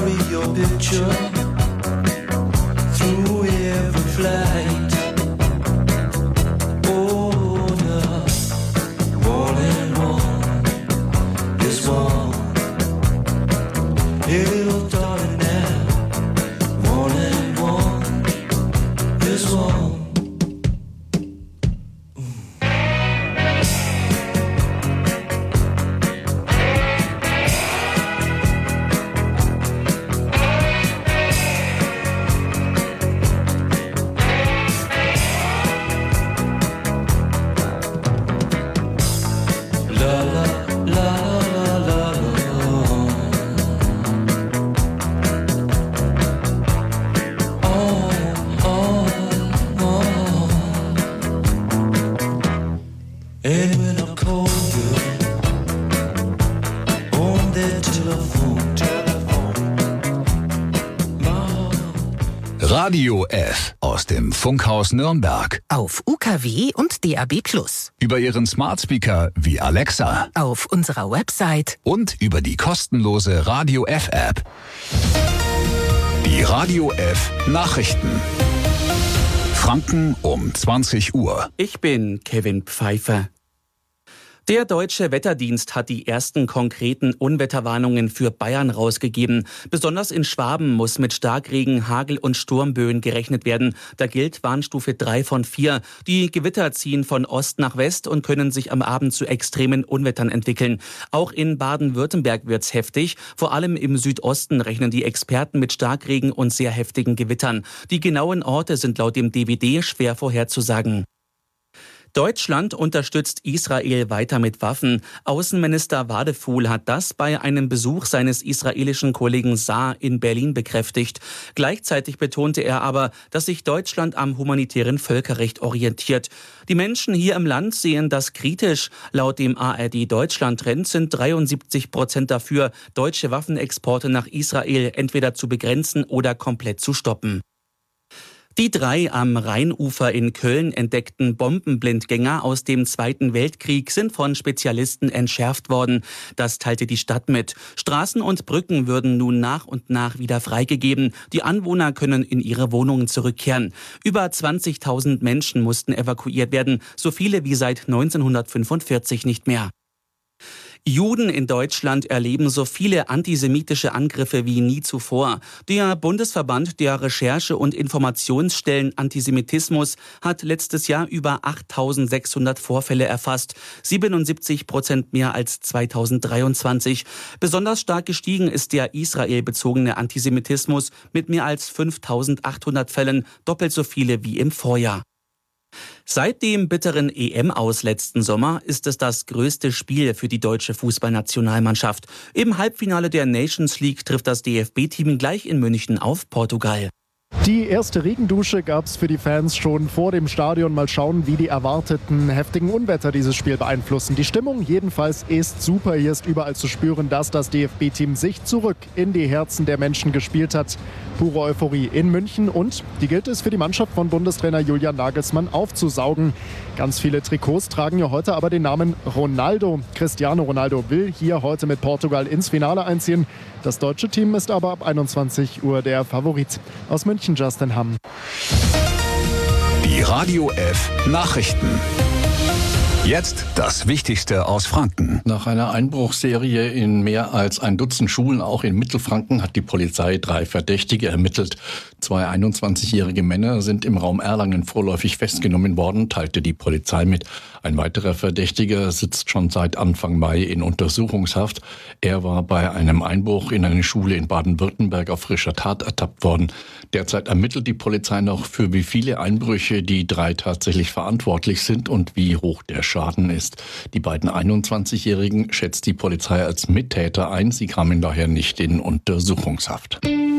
carry your picture through every flight. Oh, the morning one is warm. Hey, little darling, now morning one is warm. Radio F aus dem Funkhaus Nürnberg. Auf UKW und DAB+. Über Ihren Smartspeaker wie Alexa. Auf unserer Website. Und über die kostenlose Radio F App. Die Radio F Nachrichten. Franken um 20 Uhr. Ich bin Kevin Pfeiffer. Der Deutsche Wetterdienst hat die ersten konkreten Unwetterwarnungen für Bayern rausgegeben. Besonders in Schwaben muss mit Starkregen, Hagel und Sturmböen gerechnet werden. Da gilt Warnstufe 3 von 4. Die Gewitter ziehen von Ost nach West und können sich am Abend zu extremen Unwettern entwickeln. Auch in Baden-Württemberg wird's heftig. Vor allem im Südosten rechnen die Experten mit Starkregen und sehr heftigen Gewittern. Die genauen Orte sind laut dem DWD schwer vorherzusagen. Deutschland unterstützt Israel weiter mit Waffen. Außenminister Wadefuhl hat das bei einem Besuch seines israelischen Kollegen Saar in Berlin bekräftigt. Gleichzeitig betonte er aber, dass sich Deutschland am humanitären Völkerrecht orientiert. Die Menschen hier im Land sehen das kritisch. Laut dem ARD-Deutschland-Trend sind 73% dafür, deutsche Waffenexporte nach Israel entweder zu begrenzen oder komplett zu stoppen. Die 3 am Rheinufer in Köln entdeckten Bombenblindgänger aus dem Zweiten Weltkrieg sind von Spezialisten entschärft worden. Das teilte die Stadt mit. Straßen und Brücken würden nun nach und nach wieder freigegeben. Die Anwohner können in ihre Wohnungen zurückkehren. Über 20.000 Menschen mussten evakuiert werden, so viele wie seit 1945 nicht mehr. Juden in Deutschland erleben so viele antisemitische Angriffe wie nie zuvor. Der Bundesverband der Recherche- und Informationsstellen Antisemitismus hat letztes Jahr über 8.600 Vorfälle erfasst, 77% mehr als 2023. Besonders stark gestiegen ist der israelbezogene Antisemitismus mit mehr als 5.800 Fällen, doppelt so viele wie im Vorjahr. Seit dem bitteren EM-Aus letzten Sommer ist es das größte Spiel für die deutsche Fußballnationalmannschaft. Im Halbfinale der Nations League trifft das DFB-Team gleich in München auf Portugal. Die erste Regendusche gab es für die Fans schon vor dem Stadion. Mal schauen, wie die erwarteten heftigen Unwetter dieses Spiel beeinflussen. Die Stimmung jedenfalls ist super. Hier ist überall zu spüren, dass das DFB-Team sich zurück in die Herzen der Menschen gespielt hat. Pure Euphorie in München und die gilt es für die Mannschaft von Bundestrainer Julian Nagelsmann aufzusaugen. Ganz viele Trikots tragen ja heute aber den Namen Ronaldo. Cristiano Ronaldo will hier heute mit Portugal ins Finale einziehen. Das deutsche Team ist aber ab 21 Uhr der Favorit. Aus München Justin Hamm. Die Radio F Nachrichten. Jetzt das Wichtigste aus Franken. Nach einer Einbruchsserie in mehr als ein Dutzend Schulen, auch in Mittelfranken, hat die Polizei 3 Verdächtige ermittelt. 2 21-jährige Männer sind im Raum Erlangen vorläufig festgenommen worden, teilte die Polizei mit. Ein weiterer Verdächtiger sitzt schon seit Anfang Mai in Untersuchungshaft. Er war bei einem Einbruch in eine Schule in Baden-Württemberg auf frischer Tat ertappt worden. Derzeit ermittelt die Polizei noch, für wie viele Einbrüche die 3 tatsächlich verantwortlich sind und wie hoch der Schaden ist. Die beiden 21-Jährigen schätzt die Polizei als Mittäter ein. Sie kamen daher nicht in Untersuchungshaft.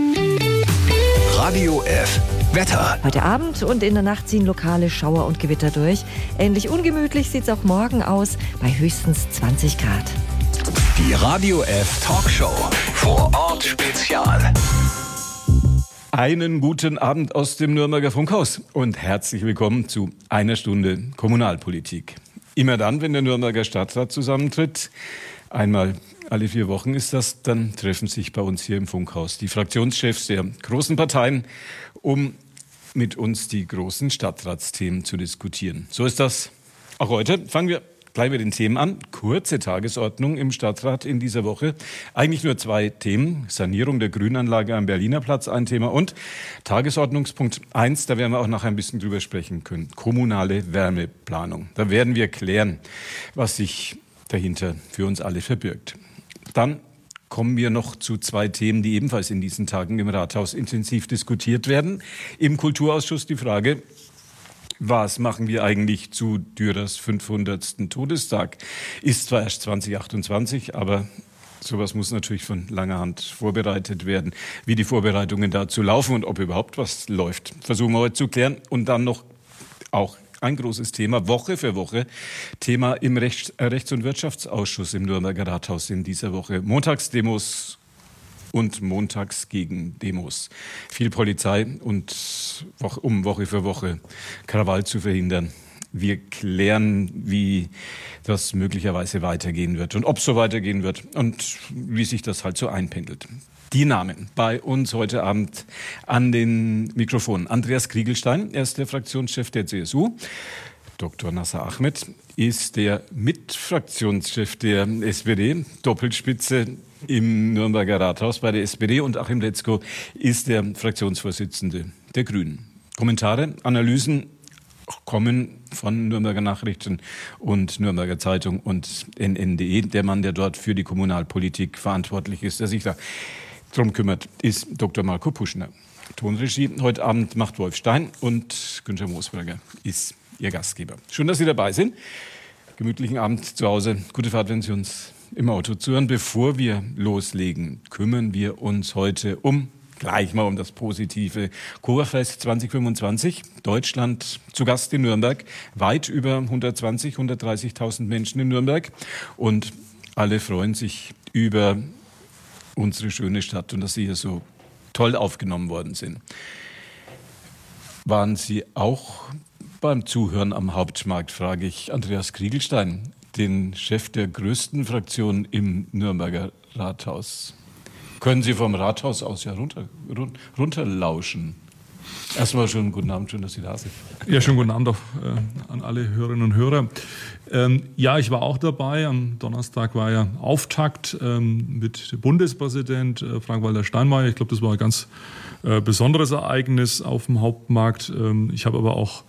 Radio F Wetter. Heute Abend und in der Nacht ziehen lokale Schauer und Gewitter durch. Ähnlich ungemütlich sieht es auch morgen aus, bei höchstens 20 Grad. Die Radio F Talkshow. Vor Ort Spezial. Einen guten Abend aus dem Nürnberger Funkhaus und herzlich willkommen zu einer Stunde Kommunalpolitik. Immer dann, wenn der Nürnberger Stadtrat zusammentritt, einmal alle 4 Wochen ist das, dann treffen sich bei uns hier im Funkhaus die Fraktionschefs der großen Parteien, um mit uns die großen Stadtratsthemen zu diskutieren. So ist das auch heute. Fangen wir gleich mit den Themen an. Kurze Tagesordnung im Stadtrat in dieser Woche. Eigentlich nur 2 Themen. Sanierung der Grünanlage am Berliner Platz, ein Thema. Und Tagesordnungspunkt 1, da werden wir auch nachher ein bisschen drüber sprechen können. Kommunale Wärmeplanung. Da werden wir klären, was sich dahinter für uns alle verbirgt. Dann kommen wir noch zu 2 Themen, die ebenfalls in diesen Tagen im Rathaus intensiv diskutiert werden. Im Kulturausschuss die Frage: Was machen wir eigentlich zu Dürers 500. Todestag? Ist zwar erst 2028, aber sowas muss natürlich von langer Hand vorbereitet werden. Wie die Vorbereitungen dazu laufen und ob überhaupt was läuft, versuchen wir heute zu klären. Und dann noch auch ein großes Thema, Woche für Woche, Thema im Rechts- und Wirtschaftsausschuss im Nürnberger Rathaus in dieser Woche. Montagsdemos und montags gegen Demos. Viel Polizei und um Woche für Woche Krawall zu verhindern. Wir klären, wie das möglicherweise weitergehen wird und ob es so weitergehen wird und wie sich das halt so einpendelt. Die Namen bei uns heute Abend an den Mikrofonen. Andreas Kriegelstein, er ist der Fraktionschef der CSU. Dr. Nasser Ahmed ist der Mitfraktionschef der SPD, Doppelspitze im Nürnberger Rathaus bei der SPD, und Achim Letzko ist der Fraktionsvorsitzende der Grünen. Kommentare, Analysen kommen von Nürnberger Nachrichten und Nürnberger Zeitung und NN.de. Der Mann, der dort für die Kommunalpolitik verantwortlich ist, der sich da drum kümmert, ist Dr. Marco Puschner. Tonregie heute Abend macht Wolf Stein und Günther Moosberger ist Ihr Gastgeber. Schön, dass Sie dabei sind. Gemütlichen Abend zu Hause. Gute Fahrt, wenn Sie uns im Auto zuhören. Bevor wir loslegen, kümmern wir uns heute gleich mal um das positive Chorfest 2025. Deutschland zu Gast in Nürnberg. Weit über 130.000 Menschen in Nürnberg. Und alle freuen sich über unsere schöne Stadt und dass Sie hier so toll aufgenommen worden sind. Waren Sie auch beim Zuhören am Hauptmarkt, frage ich Andreas Kriegelstein, den Chef der größten Fraktion im Nürnberger Rathaus. Können Sie vom Rathaus aus ja runterlauschen? Erstmal schönen guten Abend, schön, dass Sie da sind. Ja, schönen guten Abend auch an alle Hörerinnen und Hörer. Ja, ich war auch dabei. Am Donnerstag war ja Auftakt mit Bundespräsident Frank-Walter Steinmeier. Ich glaube, das war ein ganz besonderes Ereignis auf dem Hauptmarkt. Ich habe aber auch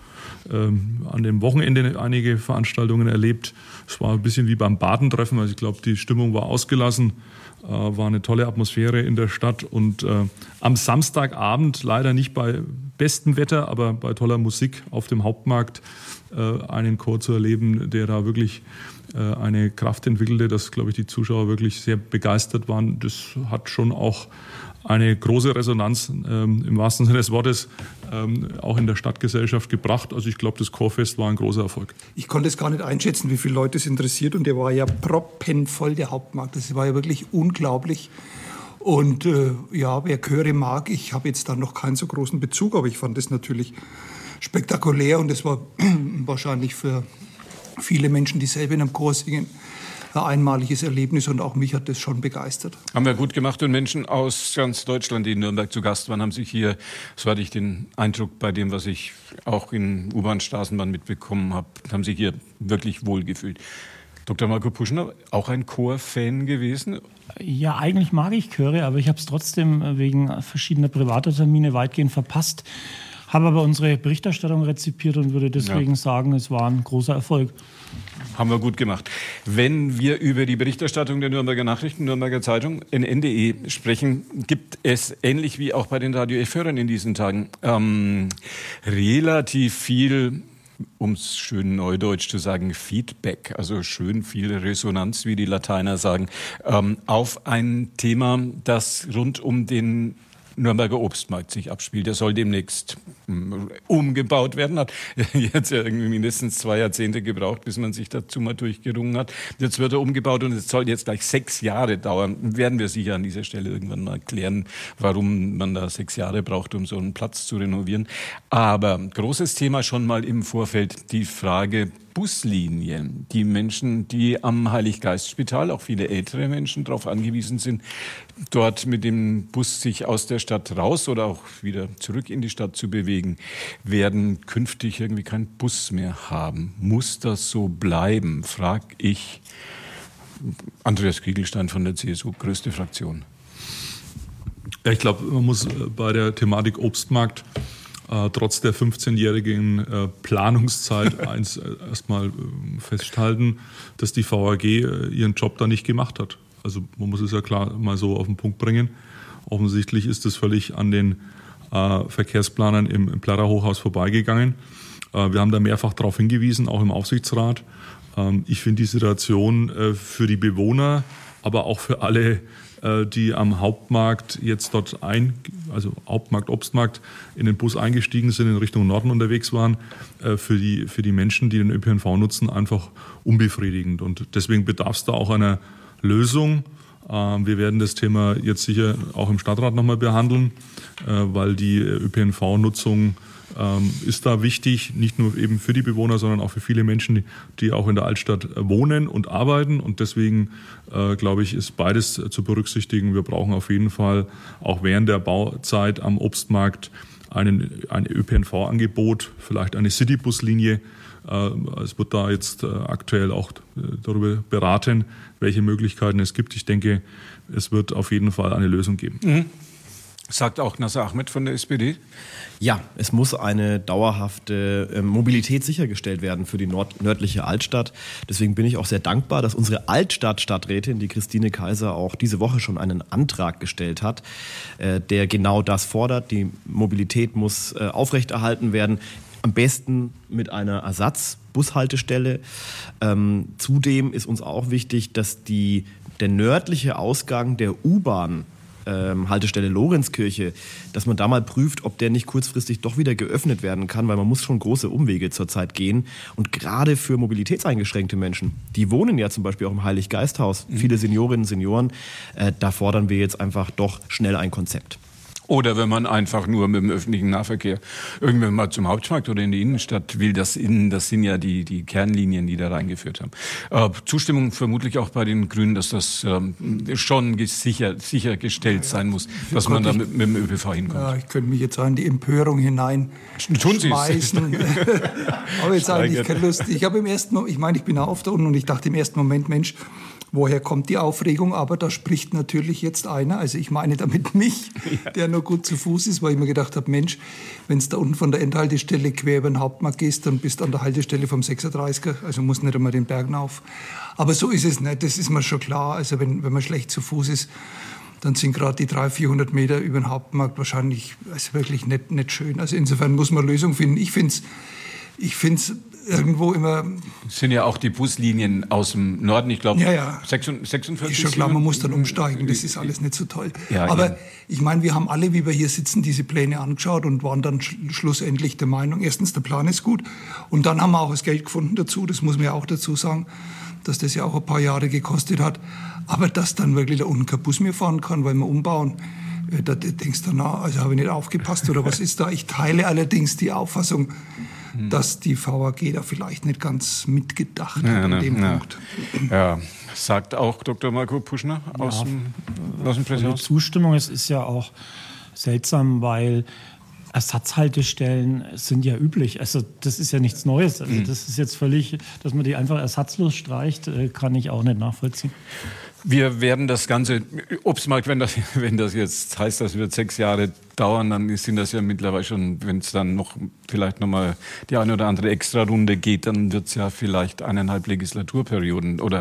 an dem Wochenende einige Veranstaltungen erlebt. Es war ein bisschen wie beim Badentreffen. Also ich glaube, die Stimmung war ausgelassen. War eine tolle Atmosphäre in der Stadt. Und am Samstagabend, leider nicht bei bestem Wetter, aber bei toller Musik auf dem Hauptmarkt, einen Chor zu erleben, der da wirklich eine Kraft entwickelte, dass, glaube ich, die Zuschauer wirklich sehr begeistert waren. Das hat schon auch eine große Resonanz im wahrsten Sinne des Wortes auch in der Stadtgesellschaft gebracht. Also ich glaube, das Chorfest war ein großer Erfolg. Ich konnte es gar nicht einschätzen, wie viele Leute es interessiert, und der war ja proppenvoll, der Hauptmarkt. Das war ja wirklich unglaublich. Und ja, wer Chöre mag, ich habe jetzt da noch keinen so großen Bezug, aber ich fand es natürlich spektakulär, und es war wahrscheinlich für viele Menschen, die selber in einem Chor singen, ein einmaliges Erlebnis, und auch mich hat das schon begeistert. Haben wir gut gemacht, und Menschen aus ganz Deutschland, die in Nürnberg zu Gast waren, haben sich hier, so hatte ich den Eindruck bei dem, was ich auch in U-Bahn, Straßenbahn mitbekommen habe, haben sich hier wirklich wohlgefühlt. Dr. Marco Puschner, auch ein Chor-Fan gewesen? Ja, eigentlich mag ich Chöre, aber ich habe es trotzdem wegen verschiedener privater Termine weitgehend verpasst. Habe aber unsere Berichterstattung rezipiert und würde deswegen sagen, es war ein großer Erfolg. Haben wir gut gemacht. Wenn wir über die Berichterstattung der Nürnberger Nachrichten, Nürnberger Zeitung, NN.de sprechen, gibt es, ähnlich wie auch bei den Radio F-Hörern in diesen Tagen, relativ viel, um es schön neudeutsch zu sagen, Feedback, also schön viel Resonanz, wie die Lateiner sagen, auf ein Thema, das rund um den Nürnberger Obstmarkt sich abspielt. Der soll demnächst umgebaut werden. Hat jetzt ja irgendwie mindestens 2 Jahrzehnte gebraucht, bis man sich dazu mal durchgerungen hat. Jetzt wird er umgebaut, und es soll jetzt gleich 6 Jahre dauern. Werden wir sicher an dieser Stelle irgendwann mal klären, warum man da 6 Jahre braucht, um so einen Platz zu renovieren. Aber großes Thema schon mal im Vorfeld, die Frage Buslinie. Die Menschen, die am Heiliggeistspital, auch viele ältere Menschen, darauf angewiesen sind, dort mit dem Bus sich aus der Stadt raus oder auch wieder zurück in die Stadt zu bewegen, werden künftig irgendwie keinen Bus mehr haben. Muss das so bleiben, frag ich. Andreas Kriegelstein von der CSU, größte Fraktion. Ja, ich glaube, man muss bei der Thematik Obstmarkt trotz der 15-jährigen Planungszeit erstmal festhalten, dass die VAG ihren Job da nicht gemacht hat. Also man muss es ja klar mal so auf den Punkt bringen. Offensichtlich ist es völlig an den Verkehrsplanern im Plärrer Hochhaus vorbeigegangen. Wir haben da mehrfach darauf hingewiesen, auch im Aufsichtsrat. Ich finde die Situation für die Bewohner, aber auch für alle, die am Hauptmarkt jetzt dort also Hauptmarkt, Obstmarkt, in den Bus eingestiegen sind, in Richtung Norden unterwegs waren, für die Menschen, die den ÖPNV nutzen, einfach unbefriedigend. Und deswegen bedarf es da auch einer Lösung. Wir werden das Thema jetzt sicher auch im Stadtrat nochmal behandeln, weil die ÖPNV-Nutzung ist da wichtig, nicht nur eben für die Bewohner, sondern auch für viele Menschen, die auch in der Altstadt wohnen und arbeiten. Und deswegen, glaube ich, ist beides zu berücksichtigen. Wir brauchen auf jeden Fall auch während der Bauzeit am Obstmarkt ein ÖPNV-Angebot, vielleicht eine Citybuslinie. Es wird da jetzt aktuell auch darüber beraten, welche Möglichkeiten es gibt. Ich denke, es wird auf jeden Fall eine Lösung geben. Mhm. Sagt auch Nasser Ahmed von der SPD? Ja, es muss eine dauerhafte Mobilität sichergestellt werden für die nördliche Altstadt. Deswegen bin ich auch sehr dankbar, dass unsere Altstadt-Stadträtin, die Christine Kaiser, auch diese Woche schon einen Antrag gestellt hat, der genau das fordert. Die Mobilität muss aufrechterhalten werden, am besten mit einer Ersatzbushaltestelle. Zudem ist uns auch wichtig, dass der nördliche Ausgang der U-Bahn Haltestelle Lorenzkirche, dass man da mal prüft, ob der nicht kurzfristig doch wieder geöffnet werden kann, weil man muss schon große Umwege zurzeit gehen. Und gerade für mobilitätseingeschränkte Menschen, die wohnen ja zum Beispiel auch im Heiliggeisthaus, viele Seniorinnen und Senioren, da fordern wir jetzt einfach doch schnell ein Konzept. Oder wenn man einfach nur mit dem öffentlichen Nahverkehr irgendwann mal zum Hauptmarkt oder in die Innenstadt will, das sind ja die Kernlinien, die da reingeführt haben. Zustimmung vermutlich auch bei den Grünen, dass das schon sichergestellt sein muss, dass man da mit dem ÖPNV hinkommt. Ja, ich könnte mich jetzt auch in die Empörung hineinschmeißen. Aber jetzt eigentlich keine Lust. Ich habe ich bin auch oft da unten und ich dachte im ersten Moment, Mensch, woher kommt die Aufregung? Aber da spricht natürlich jetzt einer, also ich meine damit mich, der nur gut zu Fuß ist, weil ich mir gedacht habe, Mensch, wenn es da unten von der Endhaltestelle quer über den Hauptmarkt gehst, dann bist du an der Haltestelle vom 36er, also musst nicht einmal den Berg rauf. Aber so ist es nicht, das ist mir schon klar. Also wenn man schlecht zu Fuß ist, dann sind gerade die 300-400 Meter über den Hauptmarkt wahrscheinlich wirklich nicht schön. Also insofern muss man eine Lösung finden. Ich finde es irgendwo immer... Es sind ja auch die Buslinien aus dem Norden, ich glaube, 46. Ist schon klar, man muss dann umsteigen, das ist alles nicht so toll. Ja, aber ich meine, wir haben alle, wie wir hier sitzen, diese Pläne angeschaut und waren dann schlussendlich der Meinung, erstens, der Plan ist gut und dann haben wir auch das Geld gefunden dazu, das muss man ja auch dazu sagen, dass das ja auch ein paar Jahre gekostet hat. Aber dass dann wirklich da unten kein Bus mehr fahren kann, weil wir umbauen, da denkst du, also habe ich nicht aufgepasst oder was ist da? Ich teile allerdings die Auffassung, dass die VAG da vielleicht nicht ganz mitgedacht hat an dem Punkt. Ja, sagt auch Dr. Marco Puschner aus dem Pressehaus. Zustimmung, es ist ja auch seltsam, weil Ersatzhaltestellen sind ja üblich. Also das ist ja nichts Neues. Also das ist jetzt völlig, dass man die einfach ersatzlos streicht, kann ich auch nicht nachvollziehen. Wir werden das ganze Obstmarkt, wenn das jetzt heißt, das wird 6 Jahre dauern, dann sind das ja mittlerweile schon, wenn es dann vielleicht noch mal die eine oder andere Extra-Runde geht, dann wird es ja vielleicht 1,5 Legislaturperioden oder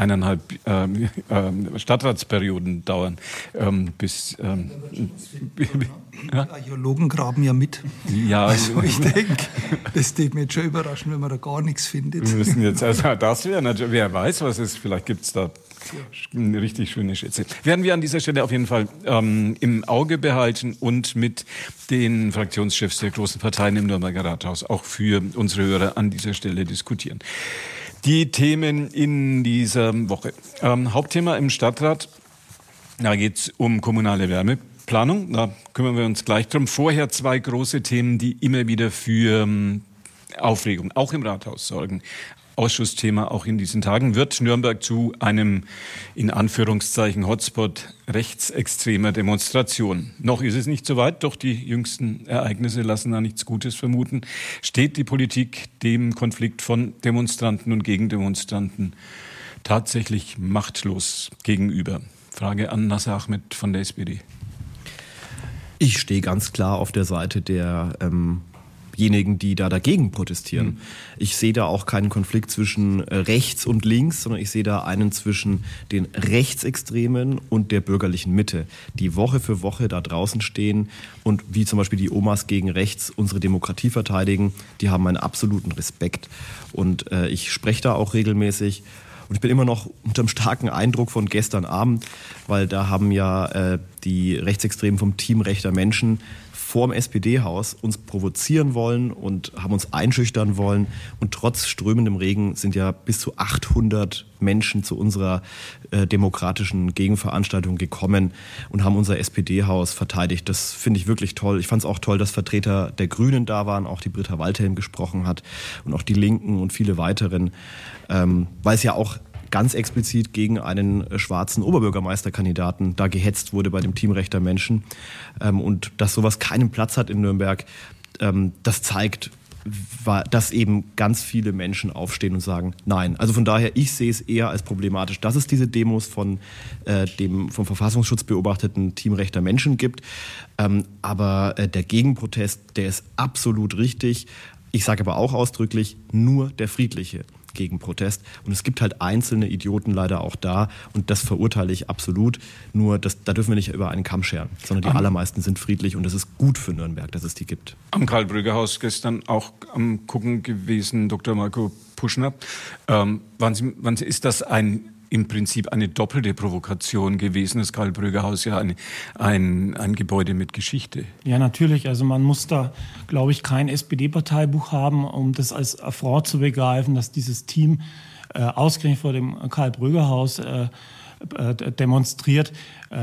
1,5 Stadtratsperioden dauern, bis... Die Archäologen graben ja mit. Ja, also ich denke, das würde mich jetzt schon überraschen, wenn man da gar nichts findet. Wir müssen jetzt, also das wäre natürlich, wer weiß, was es ist, vielleicht gibt es da richtig schöne Schätze. Werden wir an dieser Stelle auf jeden Fall im Auge behalten und mit den Fraktionschefs der großen Parteien im Nürnberger Rathaus auch für unsere Hörer an dieser Stelle diskutieren. Die Themen in dieser Woche. Hauptthema im Stadtrat, da geht es um kommunale Wärmeplanung. Da kümmern wir uns gleich drum. Vorher 2 große Themen, die immer wieder für Aufregung, auch im Rathaus, sorgen. Ausschussthema auch in diesen Tagen. Wird Nürnberg zu einem, in Anführungszeichen, Hotspot rechtsextremer Demonstrationen? Noch ist es nicht so weit, doch die jüngsten Ereignisse lassen da nichts Gutes vermuten. Steht die Politik dem Konflikt von Demonstranten und Gegendemonstranten tatsächlich machtlos gegenüber? Frage an Nasser Ahmed von der SPD. Ich stehe ganz klar auf der Seite derjenigen, die da dagegen protestieren. Ich sehe da auch keinen Konflikt zwischen rechts und links, sondern ich sehe da einen zwischen den Rechtsextremen und der bürgerlichen Mitte, die Woche für Woche da draußen stehen und wie zum Beispiel die Omas gegen rechts unsere Demokratie verteidigen. Die haben einen absoluten Respekt und ich spreche da auch regelmäßig. Und ich bin immer noch unter dem starken Eindruck von gestern Abend, weil da haben ja die Rechtsextremen vom Team Rechter Menschen vor dem SPD-Haus uns provozieren wollen und haben uns einschüchtern wollen. Und trotz strömendem Regen sind ja bis zu 800 Menschen zu unserer demokratischen Gegenveranstaltung gekommen und haben unser SPD-Haus verteidigt. Das finde ich wirklich toll. Ich fand es auch toll, dass Vertreter der Grünen da waren, auch die Britta Waldhelm gesprochen hat und auch die Linken und viele weiteren, weil es ja auch ganz explizit gegen einen schwarzen Oberbürgermeisterkandidaten da gehetzt wurde bei dem Team Rechter Menschen. Und dass sowas keinen Platz hat in Nürnberg, das zeigt, dass eben ganz viele Menschen aufstehen und sagen, nein. Also von daher, ich sehe es eher als problematisch, dass es diese Demos von dem vom Verfassungsschutz beobachteten Team Rechter Menschen gibt. Aber der Gegenprotest, der ist absolut richtig. Ich sage aber auch ausdrücklich, nur der friedliche Gegenprotest. Und es gibt halt einzelne Idioten leider auch da und das verurteile ich absolut. Nur da dürfen wir nicht über einen Kamm scheren, sondern die allermeisten sind friedlich und das ist gut für Nürnberg, dass es die gibt. Am Karl-Brügger-Haus gestern auch am Gucken gewesen, Dr. Marco Puschner. Ist das im Prinzip eine doppelte Provokation gewesen, das Karl-Brügger-Haus ja ein Gebäude mit Geschichte? Ja, natürlich. Also man muss da, glaube ich, kein SPD-Parteibuch haben, um das als Affront zu begreifen, dass dieses Team ausgerechnet vor dem Karl-Brügger-Haus demonstriert,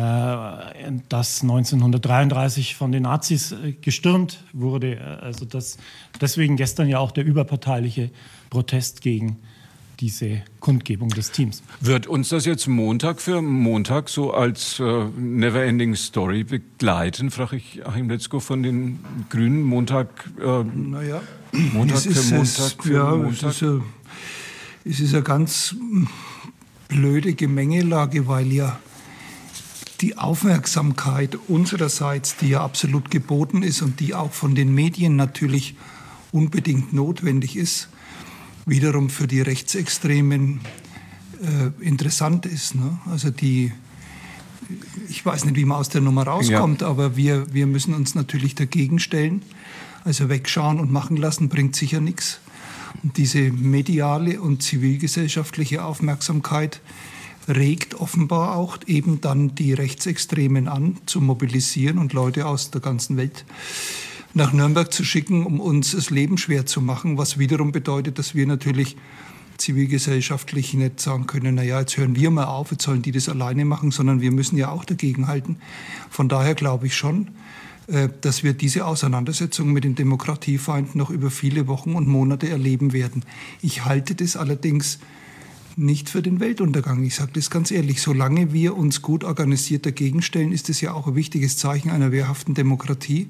das 1933 von den Nazis gestürmt wurde. Also deswegen gestern ja auch der überparteiliche Protest gegen diese Kundgebung des Teams. Wird uns das jetzt Montag für Montag so als Neverending Story begleiten, frage ich Achim Letzko von den Grünen. Montag für Montag. Es ist eine ganz blöde Gemengelage, weil ja die Aufmerksamkeit unsererseits, die ja absolut geboten ist und die auch von den Medien natürlich unbedingt notwendig ist, wiederum für die Rechtsextremen interessant ist. Ne? Also ich weiß nicht, wie man aus der Nummer rauskommt, aber wir müssen uns natürlich dagegen stellen. Also wegschauen und machen lassen bringt sicher nichts. Und diese mediale und zivilgesellschaftliche Aufmerksamkeit regt offenbar auch eben dann die Rechtsextremen an, zu mobilisieren und Leute aus der ganzen Welt nach Nürnberg zu schicken, um uns das Leben schwer zu machen, was wiederum bedeutet, dass wir natürlich zivilgesellschaftlich nicht sagen können, naja, jetzt hören wir mal auf, jetzt sollen die das alleine machen, sondern wir müssen ja auch dagegenhalten. Von daher glaube ich schon, dass wir diese Auseinandersetzung mit den Demokratiefeinden noch über viele Wochen und Monate erleben werden. Ich halte das allerdings nicht für den Weltuntergang. Ich sage das ganz ehrlich, solange wir uns gut organisiert dagegen stellen, ist das ja auch ein wichtiges Zeichen einer wehrhaften Demokratie.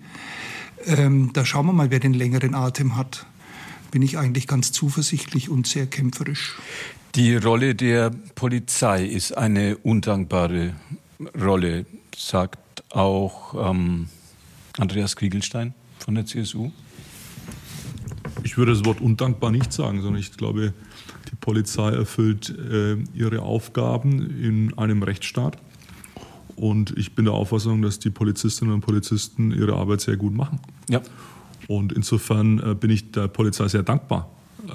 Da schauen wir mal, wer den längeren Atem hat. Bin ich eigentlich ganz zuversichtlich und sehr kämpferisch. Die Rolle der Polizei ist eine undankbare Rolle, sagt auch Andreas Kriegelstein von der CSU. Ich würde das Wort undankbar nicht sagen, sondern ich glaube, die Polizei erfüllt ihre Aufgaben in einem Rechtsstaat. Und ich bin der Auffassung, dass die Polizistinnen und Polizisten ihre Arbeit sehr gut machen. Ja. Und insofern bin ich der Polizei sehr dankbar.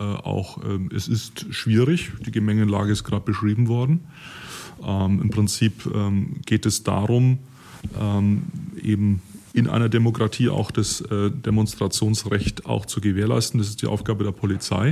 Es ist schwierig, die Gemengelage ist gerade beschrieben worden. Im Prinzip geht es darum, eben in einer Demokratie auch das Demonstrationsrecht auch zu gewährleisten. Das ist die Aufgabe der Polizei.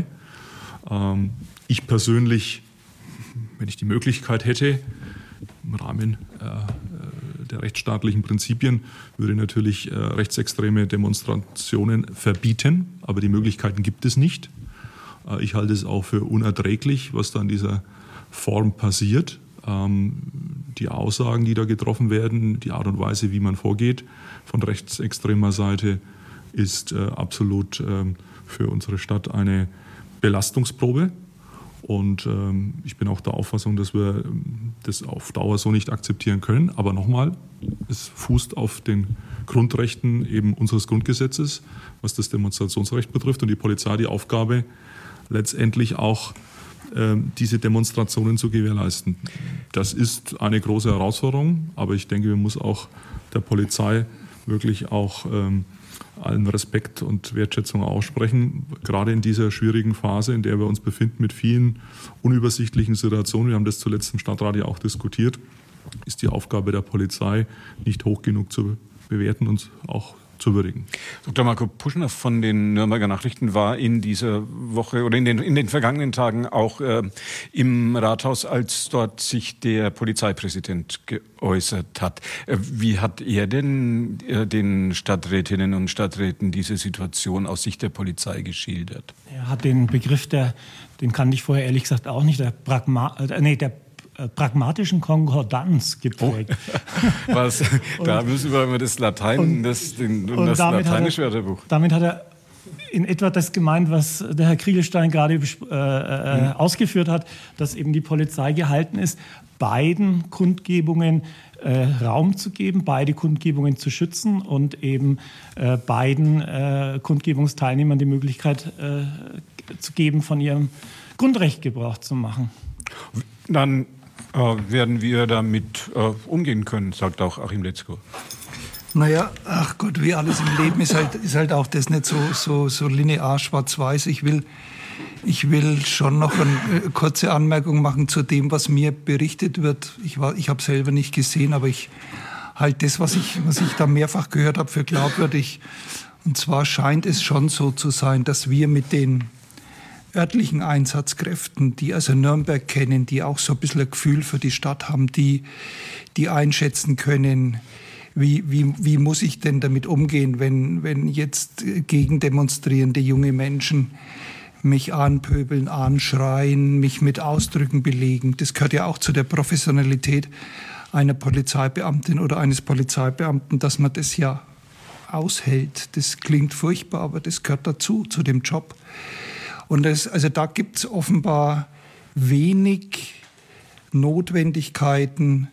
Ich persönlich, wenn ich die Möglichkeit hätte, im Rahmen der rechtsstaatlichen Prinzipien, würde natürlich rechtsextreme Demonstrationen verbieten, aber die Möglichkeiten gibt es nicht. Ich halte es auch für unerträglich, was da in dieser Form passiert. Die Aussagen, die da getroffen werden, die Art und Weise, wie man vorgeht von rechtsextremer Seite, ist absolut für unsere Stadt eine Belastungsprobe. Und ich bin auch der Auffassung, dass wir das auf Dauer so nicht akzeptieren können. Aber nochmal, es fußt auf den Grundrechten eben unseres Grundgesetzes, was das Demonstrationsrecht betrifft. Und die Polizei hat die Aufgabe, letztendlich auch diese Demonstrationen zu gewährleisten. Das ist eine große Herausforderung, aber ich denke, wir muss auch der Polizei wirklich auch allen Respekt und Wertschätzung aussprechen, gerade in dieser schwierigen Phase, in der wir uns befinden, mit vielen unübersichtlichen Situationen. Wir haben das zuletzt im Stadtrat ja auch diskutiert, ist die Aufgabe der Polizei nicht hoch genug zu bewerten und auch zu würdigen. Dr. Marco Puschner von den Nürnberger Nachrichten war in dieser Woche oder in den vergangenen Tagen auch im Rathaus, als dort sich der Polizeipräsident geäußert hat. Wie hat er denn den Stadträtinnen und Stadträten diese Situation aus Sicht der Polizei geschildert? Er hat den Begriff, den kannte ich vorher ehrlich gesagt auch nicht, der pragmatischen Konkordanz geprägt. Oh. Was? Da müssen wir immer das Latein, das lateinische Wörterbuch. Damit hat er in etwa das gemeint, was der Herr Kriegelstein gerade ausgeführt hat, dass eben die Polizei gehalten ist, beiden Kundgebungen Raum zu geben, beide Kundgebungen zu schützen und eben beiden Kundgebungsteilnehmern die Möglichkeit zu geben, von ihrem Grundrecht Gebrauch zu machen. Dann werden wir damit umgehen können, sagt auch Achim Letzko. Naja, ach Gott, wie alles im Leben ist halt auch das nicht so linear schwarz-weiß. Ich will schon noch eine kurze Anmerkung machen zu dem, was mir berichtet wird. Ich habe selber nicht gesehen, aber ich halte das, was ich da mehrfach gehört habe, für glaubwürdig. Und zwar scheint es schon so zu sein, dass wir mit den örtlichen Einsatzkräften, die also Nürnberg kennen, die auch so ein bisschen ein Gefühl für die Stadt haben, die einschätzen können, wie muss ich denn damit umgehen, wenn jetzt gegen demonstrierende junge Menschen mich anpöbeln, anschreien, mich mit Ausdrücken belegen. Das gehört ja auch zu der Professionalität einer Polizeibeamtin oder eines Polizeibeamten, dass man das ja aushält. Das klingt furchtbar, aber das gehört dazu, zu dem Job. Und da gibt es offenbar wenig Notwendigkeiten,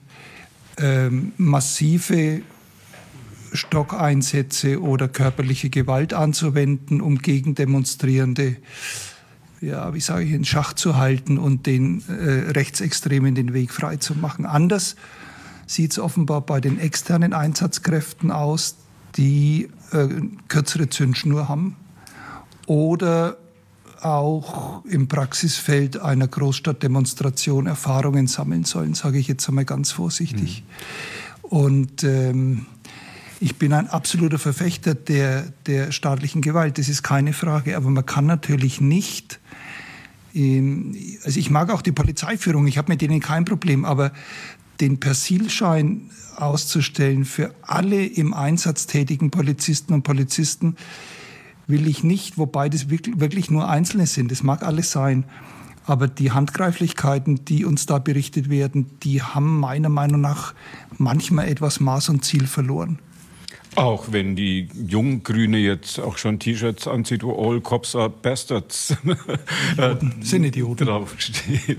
massive Stockeinsätze oder körperliche Gewalt anzuwenden, um Gegendemonstrierende, in Schach zu halten und den Rechtsextremen den Weg frei zu machen. Anders sieht es offenbar bei den externen Einsatzkräften aus, die kürzere Zündschnur haben oder auch im Praxisfeld einer Großstadtdemonstration Erfahrungen sammeln sollen, sage ich jetzt einmal ganz vorsichtig. Und ich bin ein absoluter Verfechter der staatlichen Gewalt, das ist keine Frage. Aber man kann natürlich nicht, also ich mag auch die Polizeiführung, ich habe mit denen kein Problem, aber den Persilschein auszustellen für alle im Einsatz tätigen Polizisten und Polizisten, will ich nicht, wobei das wirklich nur Einzelne sind. Das mag alles sein. Aber die Handgreiflichkeiten, die uns da berichtet werden, die haben meiner Meinung nach manchmal etwas Maß und Ziel verloren. Auch wenn die Junggrüne jetzt auch schon T-Shirts anzieht, wo all cops are bastards sind Idioten draufsteht.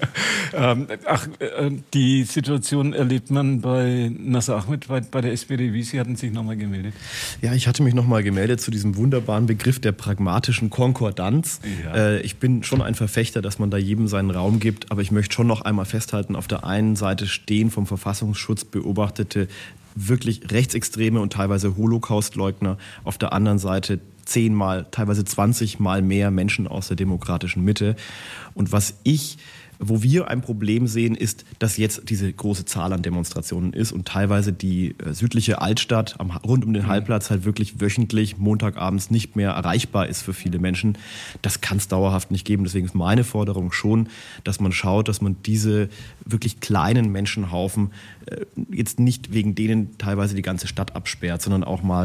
Die Situation erlebt man bei Nasser Ahmed, bei der SPD. Wie Sie hatten sich nochmal gemeldet? Ja, ich hatte mich nochmal gemeldet zu diesem wunderbaren Begriff der pragmatischen Konkordanz. Ja. Ich bin schon ein Verfechter, dass man da jedem seinen Raum gibt, aber ich möchte schon noch einmal festhalten, auf der einen Seite stehen vom Verfassungsschutz beobachtete wirklich rechtsextreme und teilweise Holocaustleugner, auf der anderen Seite 10-mal, teilweise 20-mal mehr Menschen aus der demokratischen Mitte. Und wo wir ein Problem sehen, ist, dass jetzt diese große Zahl an Demonstrationen ist und teilweise die südliche Altstadt rund um den Hallplatz halt wirklich wöchentlich, montagabends nicht mehr erreichbar ist für viele Menschen. Das kann es dauerhaft nicht geben. Deswegen ist meine Forderung schon, dass man schaut, dass man diese wirklich kleinen Menschenhaufen jetzt nicht wegen denen teilweise die ganze Stadt absperrt, sondern auch mal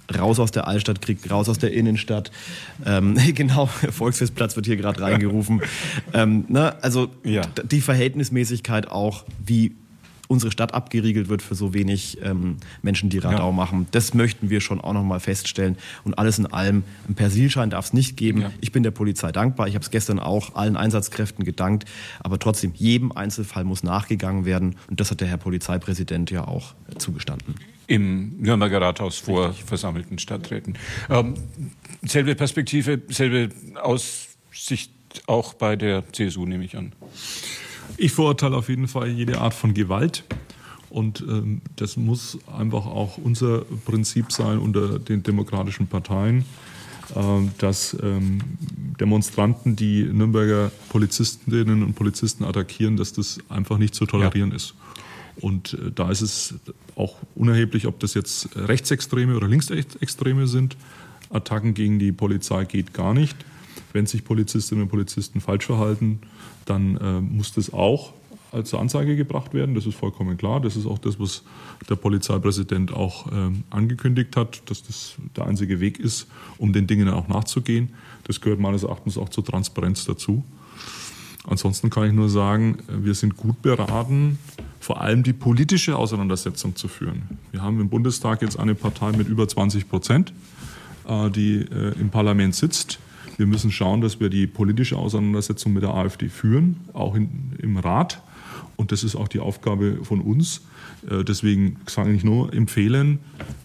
raus aus der Altstadt kriegt, raus aus der Innenstadt. Genau, Volksfestplatz wird hier gerade reingerufen. Also die Verhältnismäßigkeit auch, wie unsere Stadt abgeriegelt wird für so wenig Menschen, die Radau machen. Das möchten wir schon auch noch mal feststellen. Und alles in allem, einen Persilschein darf es nicht geben. Ja. Ich bin der Polizei dankbar. Ich habe es gestern auch allen Einsatzkräften gedankt. Aber trotzdem, jedem Einzelfall muss nachgegangen werden. Und das hat der Herr Polizeipräsident ja auch zugestanden. Im Nürnberger Rathaus vor versammelten Stadträten. Selbe Perspektive, selbe Aussicht auch bei der CSU, nehme ich an. Ich verurteile auf jeden Fall jede Art von Gewalt. Und das muss einfach auch unser Prinzip sein unter den demokratischen Parteien, dass Demonstranten, die Nürnberger Polizistinnen und Polizisten attackieren, dass das einfach nicht zu tolerieren ist. Und da ist es auch unerheblich, ob das jetzt Rechtsextreme oder Linksextreme sind. Attacken gegen die Polizei geht gar nicht. Wenn sich Polizistinnen und Polizisten falsch verhalten, dann muss das auch als Anzeige gebracht werden. Das ist vollkommen klar. Das ist auch das, was der Polizeipräsident auch angekündigt hat, dass das der einzige Weg ist, um den Dingen auch nachzugehen. Das gehört meines Erachtens auch zur Transparenz dazu. Ansonsten kann ich nur sagen, wir sind gut beraten, vor allem die politische Auseinandersetzung zu führen. Wir haben im Bundestag jetzt eine Partei mit über 20%, die im Parlament sitzt. Wir müssen schauen, dass wir die politische Auseinandersetzung mit der AfD führen, auch im Rat. Und das ist auch die Aufgabe von uns. Deswegen kann ich nur empfehlen,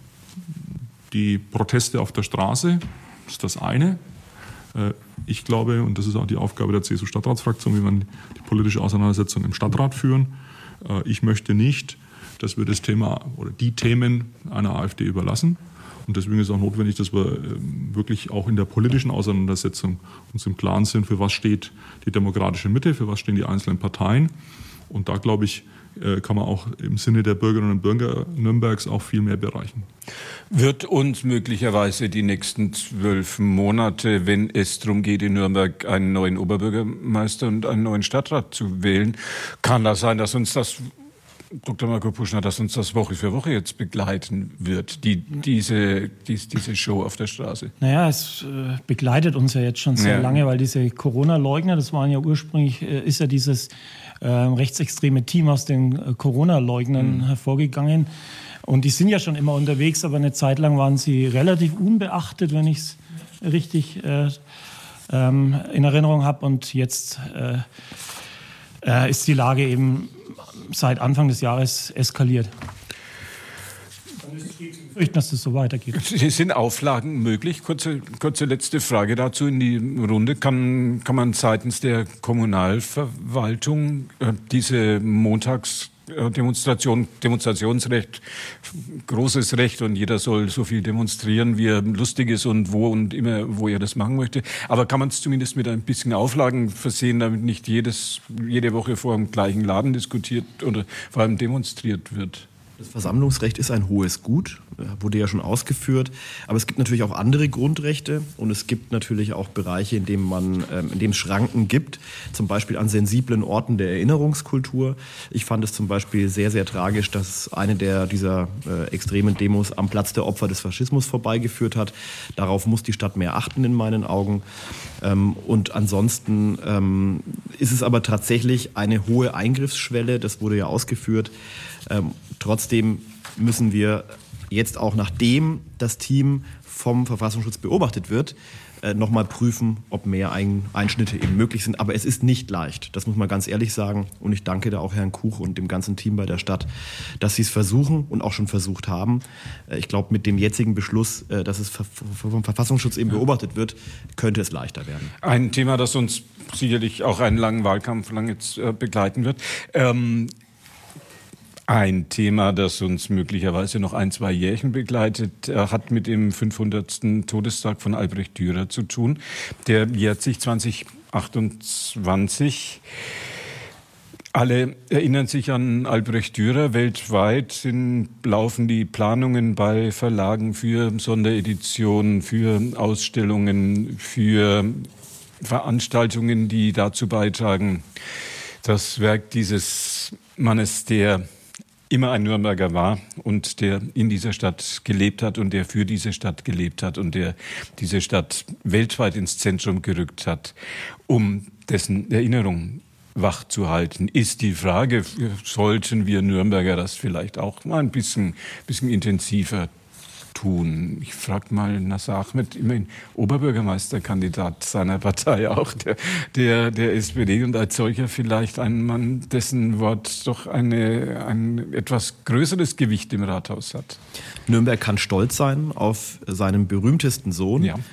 die Proteste auf der Straße, das ist das eine. Ich glaube, und das ist auch die Aufgabe der CSU-Stadtratsfraktion, wir werden die politische Auseinandersetzung im Stadtrat führen. Ich möchte nicht, dass wir das Thema oder die Themen einer AfD überlassen. Und deswegen ist es auch notwendig, dass wir wirklich auch in der politischen Auseinandersetzung uns im Klaren sind, für was steht die demokratische Mitte, für was stehen die einzelnen Parteien. Und da, glaube ich, kann man auch im Sinne der Bürgerinnen und Bürger Nürnbergs auch viel mehr erreichen. Wird uns möglicherweise die nächsten 12 Monate, wenn es darum geht, in Nürnberg einen neuen Oberbürgermeister und einen neuen Stadtrat zu wählen, kann das sein, dass uns das, Dr. Marco Puschner, dass uns das Woche für Woche jetzt begleiten wird, diese Show auf der Straße? Naja, es begleitet uns ja jetzt schon sehr lange, weil diese Corona-Leugner, das waren ja ursprünglich, ist ja dieses rechtsextreme Team aus den Corona-Leugnern hervorgegangen. Und die sind ja schon immer unterwegs, aber eine Zeit lang waren sie relativ unbeachtet, wenn ich es richtig in Erinnerung habe. Und jetzt ist die Lage eben seit Anfang des Jahres eskaliert. Ich fürchte, dass das so weitergeht. Sind Auflagen möglich? Kurze letzte Frage dazu in die Runde. Kann man seitens der Kommunalverwaltung diese Demonstrationsrecht, großes Recht und jeder soll so viel demonstrieren, wie er lustig ist und immer, wo er das machen möchte. Aber kann man es zumindest mit ein bisschen Auflagen versehen, damit nicht jede Woche vor dem gleichen Laden diskutiert oder vor allem demonstriert wird? Das Versammlungsrecht ist ein hohes Gut, wurde ja schon ausgeführt. Aber es gibt natürlich auch andere Grundrechte und es gibt natürlich auch Bereiche, in denen es Schranken gibt, zum Beispiel an sensiblen Orten der Erinnerungskultur. Ich fand es zum Beispiel sehr, sehr tragisch, dass eine dieser extremen Demos am Platz der Opfer des Faschismus vorbeigeführt hat. Darauf muss die Stadt mehr achten in meinen Augen. Und ansonsten ist es aber tatsächlich eine hohe Eingriffsschwelle, das wurde ja ausgeführt. Trotzdem müssen wir jetzt auch, nachdem das Team vom Verfassungsschutz beobachtet wird, nochmal prüfen, ob mehr Einschnitte eben möglich sind. Aber es ist nicht leicht, das muss man ganz ehrlich sagen. Und ich danke da auch Herrn Kuch und dem ganzen Team bei der Stadt, dass sie es versuchen und auch schon versucht haben. Ich glaube, mit dem jetzigen Beschluss, dass es vom Verfassungsschutz eben beobachtet wird, könnte es leichter werden. Ein Thema, das uns sicherlich auch einen langen Wahlkampf lang jetzt begleiten wird. Ein Thema, das uns möglicherweise noch 1-2 Jährchen begleitet, hat mit dem 500. Todestag von Albrecht Dürer zu tun. Der jährt sich 2028. Alle erinnern sich an Albrecht Dürer. Weltweit laufen die Planungen bei Verlagen für Sondereditionen, für Ausstellungen, für Veranstaltungen, die dazu beitragen, das Werk dieses Mannes, der immer ein Nürnberger war und der in dieser Stadt gelebt hat und der für diese Stadt gelebt hat und der diese Stadt weltweit ins Zentrum gerückt hat, um dessen Erinnerung wach zu halten, ist die Frage, sollten wir Nürnberger das vielleicht auch mal ein bisschen intensiver tun? Ich frage mal Nasser Ahmed, immerhin Oberbürgermeisterkandidat seiner Partei auch, der SPD und als solcher vielleicht ein Mann, dessen Wort doch ein etwas größeres Gewicht im Rathaus hat. Nürnberg kann stolz sein auf seinen berühmtesten Sohn. Ja.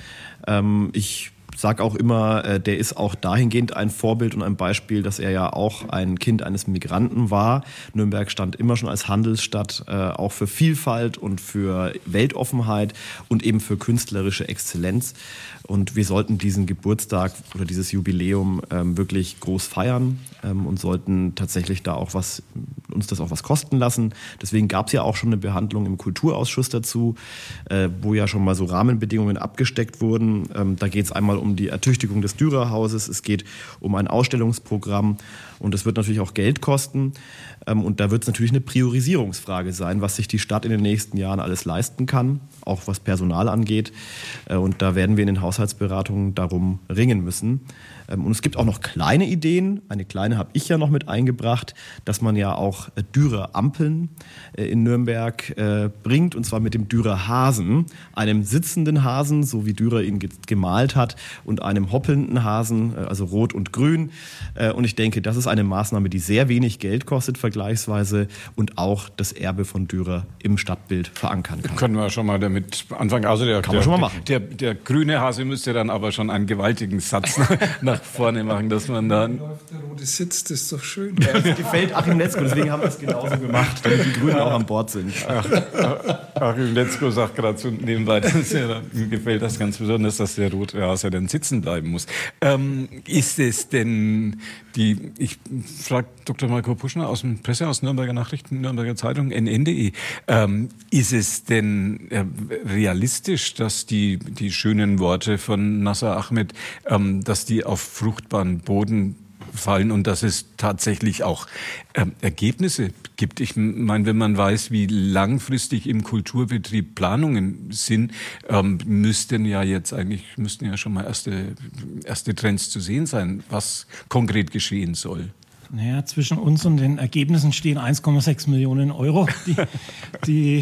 Ich sage auch immer, der ist auch dahingehend ein Vorbild und ein Beispiel, dass er ja auch ein Kind eines Migranten war. Nürnberg stand immer schon als Handelsstadt auch für Vielfalt und für Weltoffenheit und eben für künstlerische Exzellenz. Und wir sollten diesen Geburtstag oder dieses Jubiläum wirklich groß feiern und sollten tatsächlich da auch uns das auch was kosten lassen. Deswegen gab es ja auch schon eine Behandlung im Kulturausschuss dazu, wo ja schon mal so Rahmenbedingungen abgesteckt wurden. Da geht es einmal um die Ertüchtigung des Dürerhauses, es geht um ein Ausstellungsprogramm und es wird natürlich auch Geld kosten. Und da wird es natürlich eine Priorisierungsfrage sein, was sich die Stadt in den nächsten Jahren alles leisten kann, auch was Personal angeht. Und da werden wir in den Haushaltsberatungen darum ringen müssen. Und es gibt auch noch kleine Ideen. Eine kleine habe ich ja noch mit eingebracht, dass man ja auch Dürer-Ampeln in Nürnberg bringt, und zwar mit dem Dürer-Hasen, einem sitzenden Hasen, so wie Dürer ihn gemalt hat, und einem hoppelnden Hasen, also rot und grün. Und ich denke, das ist eine Maßnahme, die sehr wenig Geld kostet vergleichsweise und auch das Erbe von Dürer im Stadtbild verankern kann. Können wir schon mal damit anfangen. Also kann man schon mal machen. Der grüne Hase müsste dann aber schon einen gewaltigen Satz nach vorne machen, dass man dann... Der rote Sitz, das ist doch schön. Ja, das gefällt Achim Letzko, deswegen haben wir es genauso gemacht, damit die Grünen auch an Bord sind. Achim Letzko sagt gerade so nebenbei, ihm gefällt das ganz besonders, dass der rote Hase dann sitzen bleiben muss. Ist es denn ich frage Dr. Marco Puschner aus dem Pressehaus Nürnberger Nachrichten, Nürnberger Zeitung, NN.de, ist es denn realistisch, dass die schönen Worte von Nasser Ahmed, dass die auf fruchtbaren Boden fallen und dass es tatsächlich auch Ergebnisse gibt? Ich meine, wenn man weiß, wie langfristig im Kulturbetrieb Planungen sind, müssten ja schon mal erste Trends zu sehen sein, was konkret geschehen soll. Naja, zwischen uns und den Ergebnissen stehen 1,6 Millionen Euro, die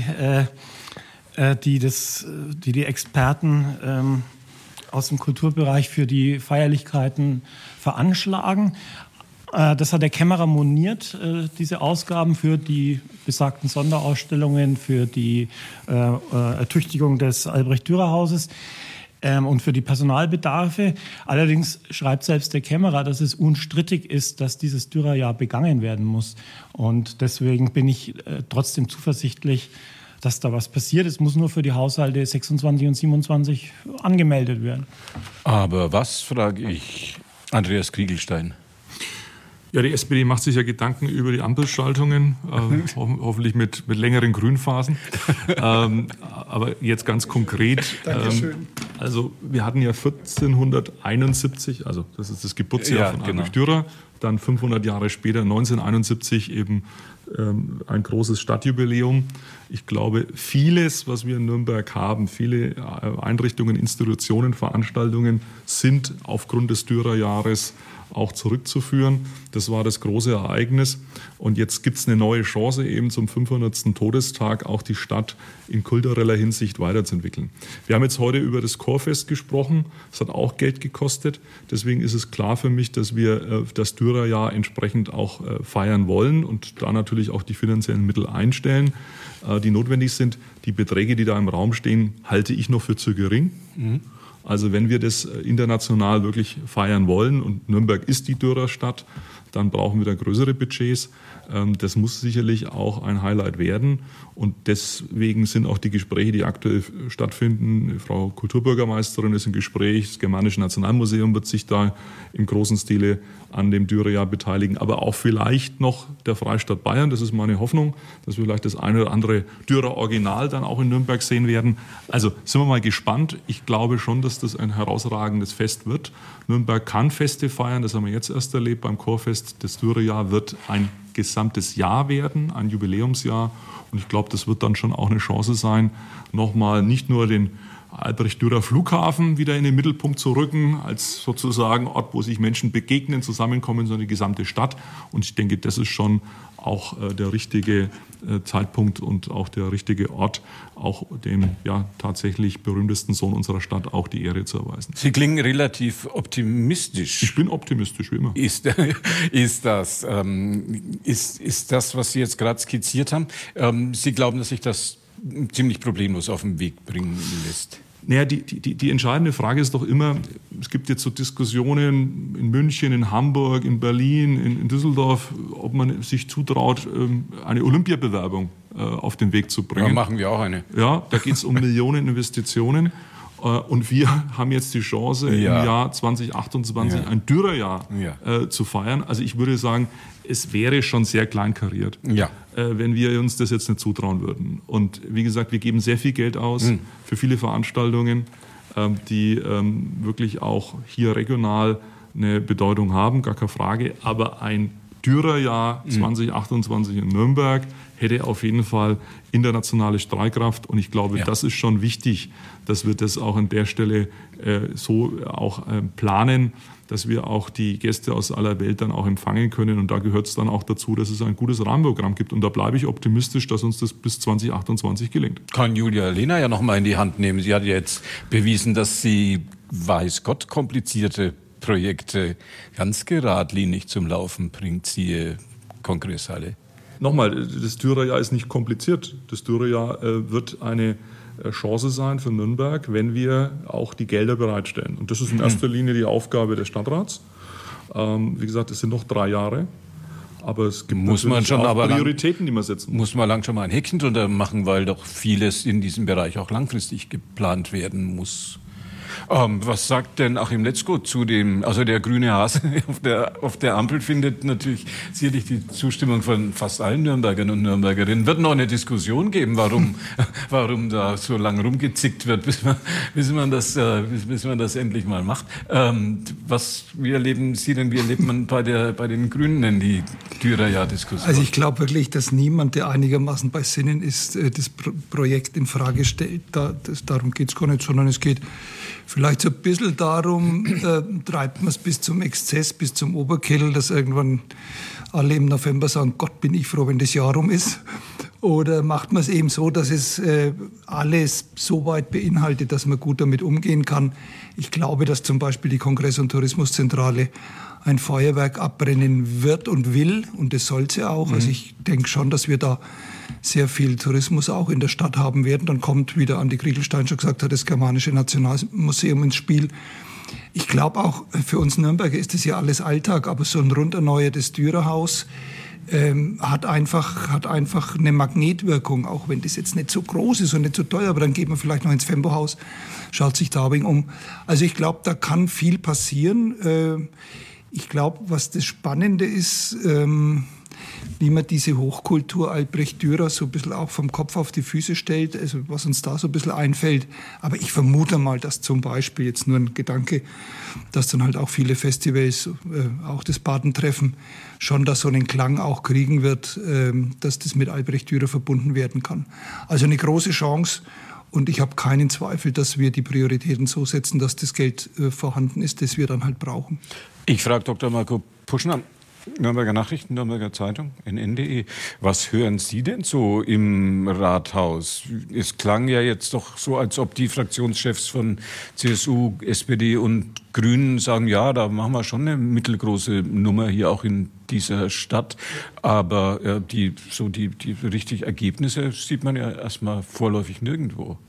Experten aus dem Kulturbereich für die Feierlichkeiten veranschlagen. Das hat der Kämmerer moniert, diese Ausgaben für die besagten Sonderausstellungen, für die Ertüchtigung des Albrecht-Dürer-Hauses und für die Personalbedarfe. Allerdings schreibt selbst der Kämmerer, dass es unstrittig ist, dass dieses Dürerjahr begangen werden muss. Und deswegen bin ich trotzdem zuversichtlich, dass da was passiert. Es muss nur für die Haushalte 26 und 27 angemeldet werden. Aber was, frage ich Andreas Kriegelstein? Ja, die SPD macht sich ja Gedanken über die Ampelschaltungen, hoffentlich mit längeren Grünphasen. Aber jetzt ganz konkret. Dankeschön. Also wir hatten ja 1471, also das ist das Geburtsjahr von Albrecht Dürer, dann 500 Jahre später, 1971 eben ein großes Stadtjubiläum. Ich glaube, vieles, was wir in Nürnberg haben, viele Einrichtungen, Institutionen, Veranstaltungen sind aufgrund des Dürerjahres auch zurückzuführen. Das war das große Ereignis. Und jetzt gibt es eine neue Chance, eben zum 500. Todestag auch die Stadt in kultureller Hinsicht weiterzuentwickeln. Wir haben jetzt heute über das Chorfest gesprochen. Das hat auch Geld gekostet. Deswegen ist es klar für mich, dass wir das Dürerjahr entsprechend auch feiern wollen und da natürlich auch die finanziellen Mittel einstellen, die notwendig sind. Die Beträge, die da im Raum stehen, halte ich noch für zu gering. Mhm. Also wenn wir das international wirklich feiern wollen, und Nürnberg ist die Dürerstadt, dann brauchen wir da größere Budgets. Das muss sicherlich auch ein Highlight werden. Und deswegen sind auch die Gespräche, die aktuell stattfinden, die Frau Kulturbürgermeisterin ist im Gespräch, das Germanische Nationalmuseum wird sich da im großen Stile an dem Dürerjahr beteiligen, aber auch vielleicht noch der Freistaat Bayern. Das ist meine Hoffnung, dass wir vielleicht das eine oder andere Dürer-Original dann auch in Nürnberg sehen werden. Also sind wir mal gespannt. Ich glaube schon, dass das ein herausragendes Fest wird. Nürnberg kann Feste feiern, das haben wir jetzt erst erlebt beim Chorfest. Das Dürerjahr wird ein gesamtes Jahr werden, ein Jubiläumsjahr. Und ich glaube, das wird dann schon auch eine Chance sein, nochmal nicht nur den Albrecht-Dürer Flughafen wieder in den Mittelpunkt zu rücken, als sozusagen Ort, wo sich Menschen begegnen, zusammenkommen, sondern die gesamte Stadt. Und ich denke, das ist schon auch der richtige Zeitpunkt und auch der richtige Ort, auch dem tatsächlich berühmtesten Sohn unserer Stadt auch die Ehre zu erweisen. Sie klingen relativ optimistisch. Ich bin optimistisch, wie immer. Ist das, was Sie jetzt gerade skizziert haben? Sie glauben, dass sich das ziemlich problemlos auf den Weg bringen lässt? Naja, die entscheidende Frage ist doch immer, es gibt jetzt so Diskussionen in München, in Hamburg, in Berlin, in Düsseldorf, ob man sich zutraut, eine Olympiabewerbung auf den Weg zu bringen. Ja, machen wir auch eine. Ja, da geht es um Millionen Investitionen. Und wir haben jetzt die Chance, im Jahr 2028 ein Dürerjahr zu feiern. Also ich würde sagen, es wäre schon sehr kleinkariert, wenn wir uns das jetzt nicht zutrauen würden. Und wie gesagt, wir geben sehr viel Geld aus für viele Veranstaltungen, die wirklich auch hier regional eine Bedeutung haben, gar keine Frage. Aber ein Dürerjahr 2028 in Nürnberg hätte auf jeden Fall internationale Strahlkraft. Und ich glaube, das ist schon wichtig, dass wir das auch an der Stelle so auch planen, dass wir auch die Gäste aus aller Welt dann auch empfangen können. Und da gehört es dann auch dazu, dass es ein gutes Rahmenprogramm gibt. Und da bleibe ich optimistisch, dass uns das bis 2028 gelingt. Kann Julia Lehner ja noch mal in die Hand nehmen. Sie hat jetzt bewiesen, dass sie, weiß Gott, komplizierte Projekte ganz geradlinig zum Laufen bringt, siehe Kongresshalle. Nochmal, das Dürerjahr ist nicht kompliziert. Das Dürerjahr wird eine Chance sein für Nürnberg, wenn wir auch die Gelder bereitstellen. Und das ist in erster Linie die Aufgabe des Stadtrats. Wie gesagt, es sind noch 3 Jahre. Aber es gibt auch Prioritäten, die man setzen muss. Muss man langsam mal ein Häkchen drunter machen, weil doch vieles in diesem Bereich auch langfristig geplant werden muss. Was sagt denn Achim Letzko zu dem, also der grüne Hase auf der Ampel findet natürlich sicherlich die Zustimmung von fast allen Nürnbergern und Nürnbergerinnen. Wird noch eine Diskussion geben, warum da so lange rumgezickt wird, bis man das endlich mal macht. Wie erlebt man bei den Grünen denn die Dürerjahr-Diskussion? Also ich glaube wirklich, dass niemand, der einigermaßen bei Sinnen ist, das Projekt in Frage stellt. Darum geht es gar nicht, sondern es geht vielleicht so ein bisschen darum, treibt man es bis zum Exzess, bis zum Oberkill, dass irgendwann alle im November sagen, Gott, bin ich froh, wenn das Jahr rum ist. Oder macht man es eben so, dass es alles so weit beinhaltet, dass man gut damit umgehen kann. Ich glaube, dass zum Beispiel die Kongress- und Tourismuszentrale ein Feuerwerk abbrennen wird und will. Und das soll sie auch. Also ich denke schon, dass wir da sehr viel Tourismus auch in der Stadt haben werden. Dann kommt, wie der Andi Kriegelstein schon gesagt hat, das Germanische Nationalmuseum ins Spiel. Ich glaube auch, für uns Nürnberger ist das ja alles Alltag, aber so ein rund erneuertes Dürerhaus hat einfach eine Magnetwirkung, auch wenn das jetzt nicht so groß ist und nicht so teuer, aber dann geht man vielleicht noch ins Fembo-Haus, schaut sich da um. Also ich glaube, da kann viel passieren. Ich glaube, was das Spannende ist, wie man diese Hochkultur Albrecht-Dürer so ein bisschen auch vom Kopf auf die Füße stellt, also was uns da so ein bisschen einfällt. Aber ich vermute mal, dass zum Beispiel, jetzt nur ein Gedanke, dass dann halt auch viele Festivals, auch das Badentreffen, schon da so einen Klang auch kriegen wird, dass das mit Albrecht-Dürer verbunden werden kann. Also eine große Chance. Und ich habe keinen Zweifel, dass wir die Prioritäten so setzen, dass das Geld vorhanden ist, das wir dann halt brauchen. Ich frage Dr. Marco Puschner, Nürnberger Nachrichten, Nürnberger Zeitung, NN.de. Was hören Sie denn so im Rathaus? Es klang ja jetzt doch so, als ob die Fraktionschefs von CSU, SPD und Grünen sagen, ja, da machen wir schon eine mittelgroße Nummer hier auch in dieser Stadt. Aber die richtigen Ergebnisse sieht man ja erstmal vorläufig nirgendwo.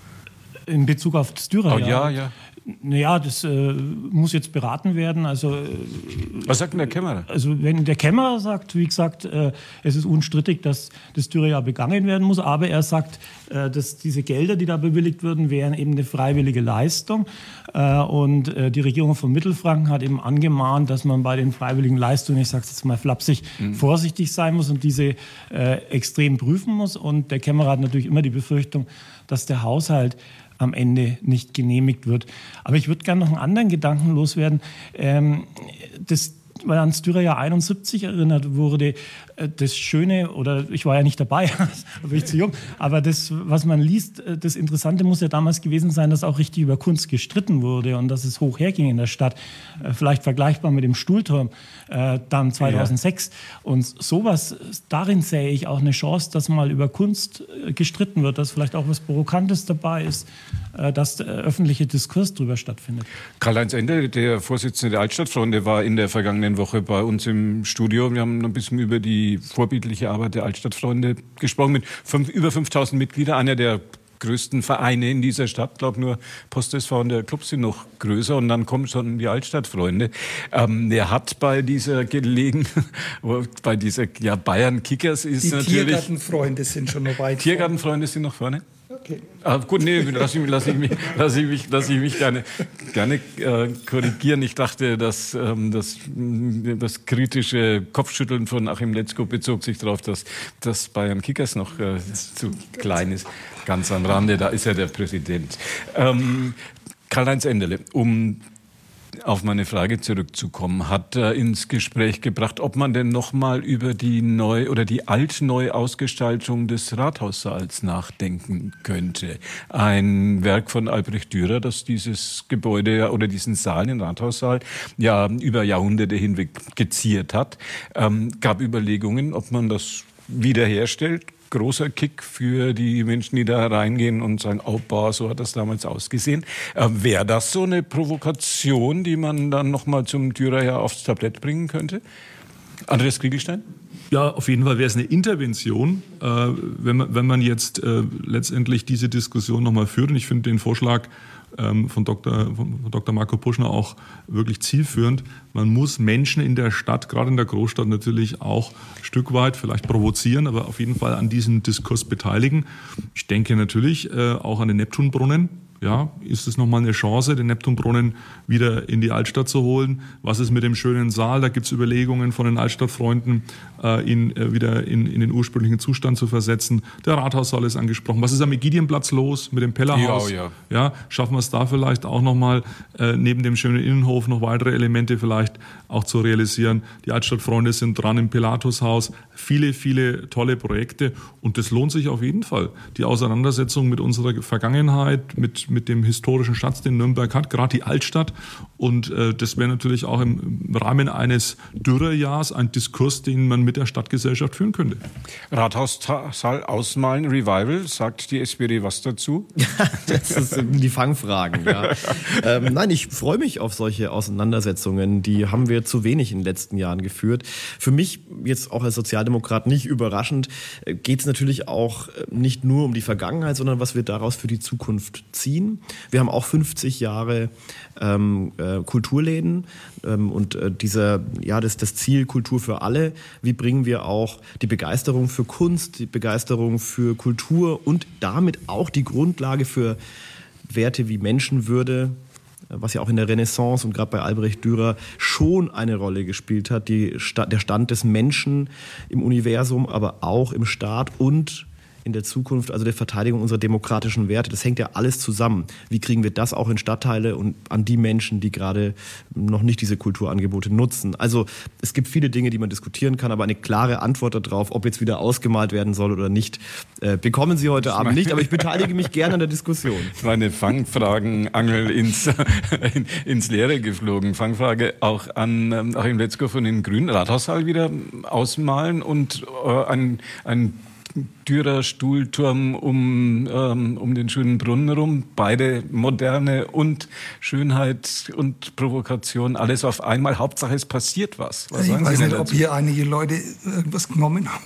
In Bezug auf das Dürerjahr? Ja. Naja, das muss jetzt beraten werden. Also, was sagt denn der Kämmerer? Also wenn der Kämmerer sagt, wie gesagt, es ist unstrittig, dass das Dürerjahr begangen werden muss, aber er sagt, dass diese Gelder, die da bewilligt würden, wären eben eine freiwillige Leistung. Und die Regierung von Mittelfranken hat eben angemahnt, dass man bei den freiwilligen Leistungen, ich sage es jetzt mal flapsig, vorsichtig sein muss und diese extrem prüfen muss. Und der Kämmerer hat natürlich immer die Befürchtung, dass der Haushalt am Ende nicht genehmigt wird. Aber ich würde gerne noch einen anderen Gedanken loswerden. Weil ans Dürerjahr 71 erinnert wurde, das Schöne, oder ich war ja nicht dabei, da bin ich zu jung, aber das, was man liest, das Interessante muss ja damals gewesen sein, dass auch richtig über Kunst gestritten wurde und dass es hoch herging in der Stadt. Vielleicht vergleichbar mit dem Stuhlturm dann 2006. Ja. Und sowas, darin sehe ich auch eine Chance, dass mal über Kunst gestritten wird, dass vielleicht auch was Provokantes dabei ist, dass der öffentliche Diskurs darüber stattfindet. Karl-Heinz Ende, der Vorsitzende der Altstadtfreunde, war in der vergangenen Woche bei uns im Studio. Wir haben noch ein bisschen über die vorbildliche Arbeit der Altstadtfreunde gesprochen, mit über 5000 Mitgliedern, einer der größten Vereine in dieser Stadt. Ich glaube, nur Post SV und der Club sind noch größer und dann kommen schon die Altstadtfreunde. Er hat bei dieser Bayern Kickers ist die natürlich... Die Tiergartenfreunde sind schon noch weit. Tiergartenfreunde sind noch vorne? Okay. Gut, nee, lass ich mich gerne korrigieren. Ich dachte, dass das kritische Kopfschütteln von Achim Letzko bezog sich darauf, dass Bayern Kickers noch zu klein ist. Ganz am Rande, da ist ja der Präsident. Karl-Heinz Enderle, um auf meine Frage zurückzukommen, hat ins Gespräch gebracht, ob man denn nochmal über die Alt-Neu-Ausgestaltung des Rathaussaals nachdenken könnte. Ein Werk von Albrecht Dürer, das dieses Gebäude oder diesen Saal, den Rathaussaal, ja über Jahrhunderte hinweg geziert hat. Gab Überlegungen, ob man das wiederherstellt. Großer Kick für die Menschen, die da reingehen und sagen, oh, boah, so hat das damals ausgesehen. Wäre das so eine Provokation, die man dann nochmal zum Dürer ja aufs Tablett bringen könnte? Andreas Kriegelstein? Ja, auf jeden Fall wäre es eine Intervention, wenn man jetzt letztendlich diese Diskussion nochmal führt. Und ich finde den Vorschlag von Dr. Marco Puschner auch wirklich zielführend. Man muss Menschen in der Stadt, gerade in der Großstadt natürlich auch ein Stück weit vielleicht provozieren, aber auf jeden Fall an diesem Diskurs beteiligen. Ich denke natürlich auch an den Neptunbrunnen. Ja, ist es nochmal eine Chance, den Neptunbrunnen wieder in die Altstadt zu holen? Was ist mit dem schönen Saal? Da gibt es Überlegungen von den Altstadtfreunden, ihn wieder in den ursprünglichen Zustand zu versetzen. Der Rathaussaal ist angesprochen. Was ist am Ägidienplatz los mit dem Pellerhaus? Ja, schaffen wir es da vielleicht auch nochmal neben dem schönen Innenhof noch weitere Elemente vielleicht auch zu realisieren? Die Altstadtfreunde sind dran im Pilatushaus. Viele, viele tolle Projekte und das lohnt sich auf jeden Fall. Die Auseinandersetzung mit unserer Vergangenheit, mit dem historischen Schatz, den Nürnberg hat, gerade die Altstadt. Und das wäre natürlich auch im Rahmen eines Dürerjahrs ein Diskurs, den man mit der Stadtgesellschaft führen könnte. Rathaussaal ausmalen, Revival, sagt die SPD was dazu? Das sind die Fangfragen. Ja. Nein, ich freue mich auf solche Auseinandersetzungen. Die haben wir zu wenig in den letzten Jahren geführt. Für mich, jetzt auch als Sozialdemokrat, nicht überraschend, geht es natürlich auch nicht nur um die Vergangenheit, sondern was wir daraus für die Zukunft ziehen. Wir haben auch 50 Jahre Kulturläden und das Ziel Kultur für alle. Wie bringen wir auch die Begeisterung für Kunst, die Begeisterung für Kultur und damit auch die Grundlage für Werte wie Menschenwürde, was ja auch in der Renaissance und gerade bei Albrecht Dürer schon eine Rolle gespielt hat, der Stand des Menschen im Universum, aber auch im Staat und in der Zukunft, also der Verteidigung unserer demokratischen Werte. Das hängt ja alles zusammen. Wie kriegen wir das auch in Stadtteile und an die Menschen, die gerade noch nicht diese Kulturangebote nutzen? Also es gibt viele Dinge, die man diskutieren kann, aber eine klare Antwort darauf, ob jetzt wieder ausgemalt werden soll oder nicht, bekommen Sie heute Abend nicht. Aber ich beteilige mich gerne an der Diskussion. Meine Fangfragenangel ins Leere geflogen. Fangfrage auch an Achim Letzko von den Grünen. Rathaussaal wieder ausmalen und ein Dürer Stuhlturm um den schönen Brunnen rum. Beide Moderne und Schönheit und Provokation, alles auf einmal. Hauptsache es passiert was. Ich weiß nicht, ob hier einige Leute irgendwas genommen haben.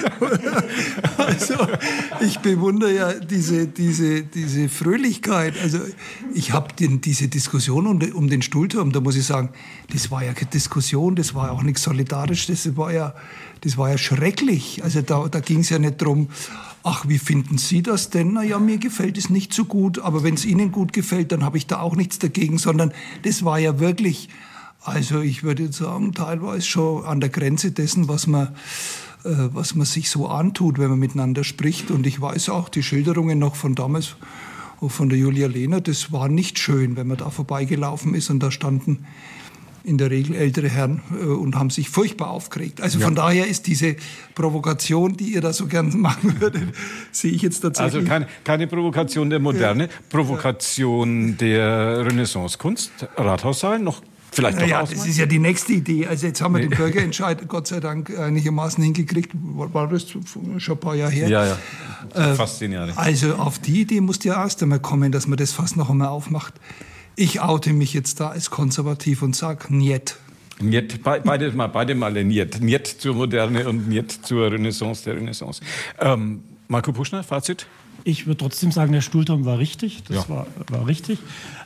Also ich bewundere ja diese Fröhlichkeit. Also ich habe diese Diskussion um den Stuhlturm, da muss ich sagen, das war ja keine Diskussion, das war ja auch nichts solidarisch, das war ja schrecklich. Also da ging es ja nicht darum, ach, wie finden Sie das denn? Naja, mir gefällt es nicht so gut, aber wenn es Ihnen gut gefällt, dann habe ich da auch nichts dagegen, sondern das war ja wirklich, also ich würde sagen, teilweise schon an der Grenze dessen, was man sich so antut, wenn man miteinander spricht. Und ich weiß auch, die Schilderungen noch von damals, von der Julia Lehner, das war nicht schön, wenn man da vorbeigelaufen ist und da standen in der Regel ältere Herren und haben sich furchtbar aufgeregt. Also von daher ist diese Provokation, die ihr da so gern machen würdet, sehe ich jetzt tatsächlich. Also keine Provokation der Moderne, Provokation der Renaissance-Kunst, Rathaussaal noch. Vielleicht doch das ist ja die nächste Idee. Also jetzt haben wir den Bürgerentscheid Gott sei Dank einigermaßen hingekriegt. War das schon ein paar Jahre her? Ja. Fast 10 Jahre. Also auf die Idee musste ja erst einmal kommen, dass man das fast noch einmal aufmacht. Ich oute mich jetzt da als konservativ und sage Niet. Niet, beide Male Niet. Niet zur Moderne und Niet zur Renaissance der Renaissance. Marco Puschner, Fazit? Ich würde trotzdem sagen, der Stuhlturm war richtig. Das war richtig.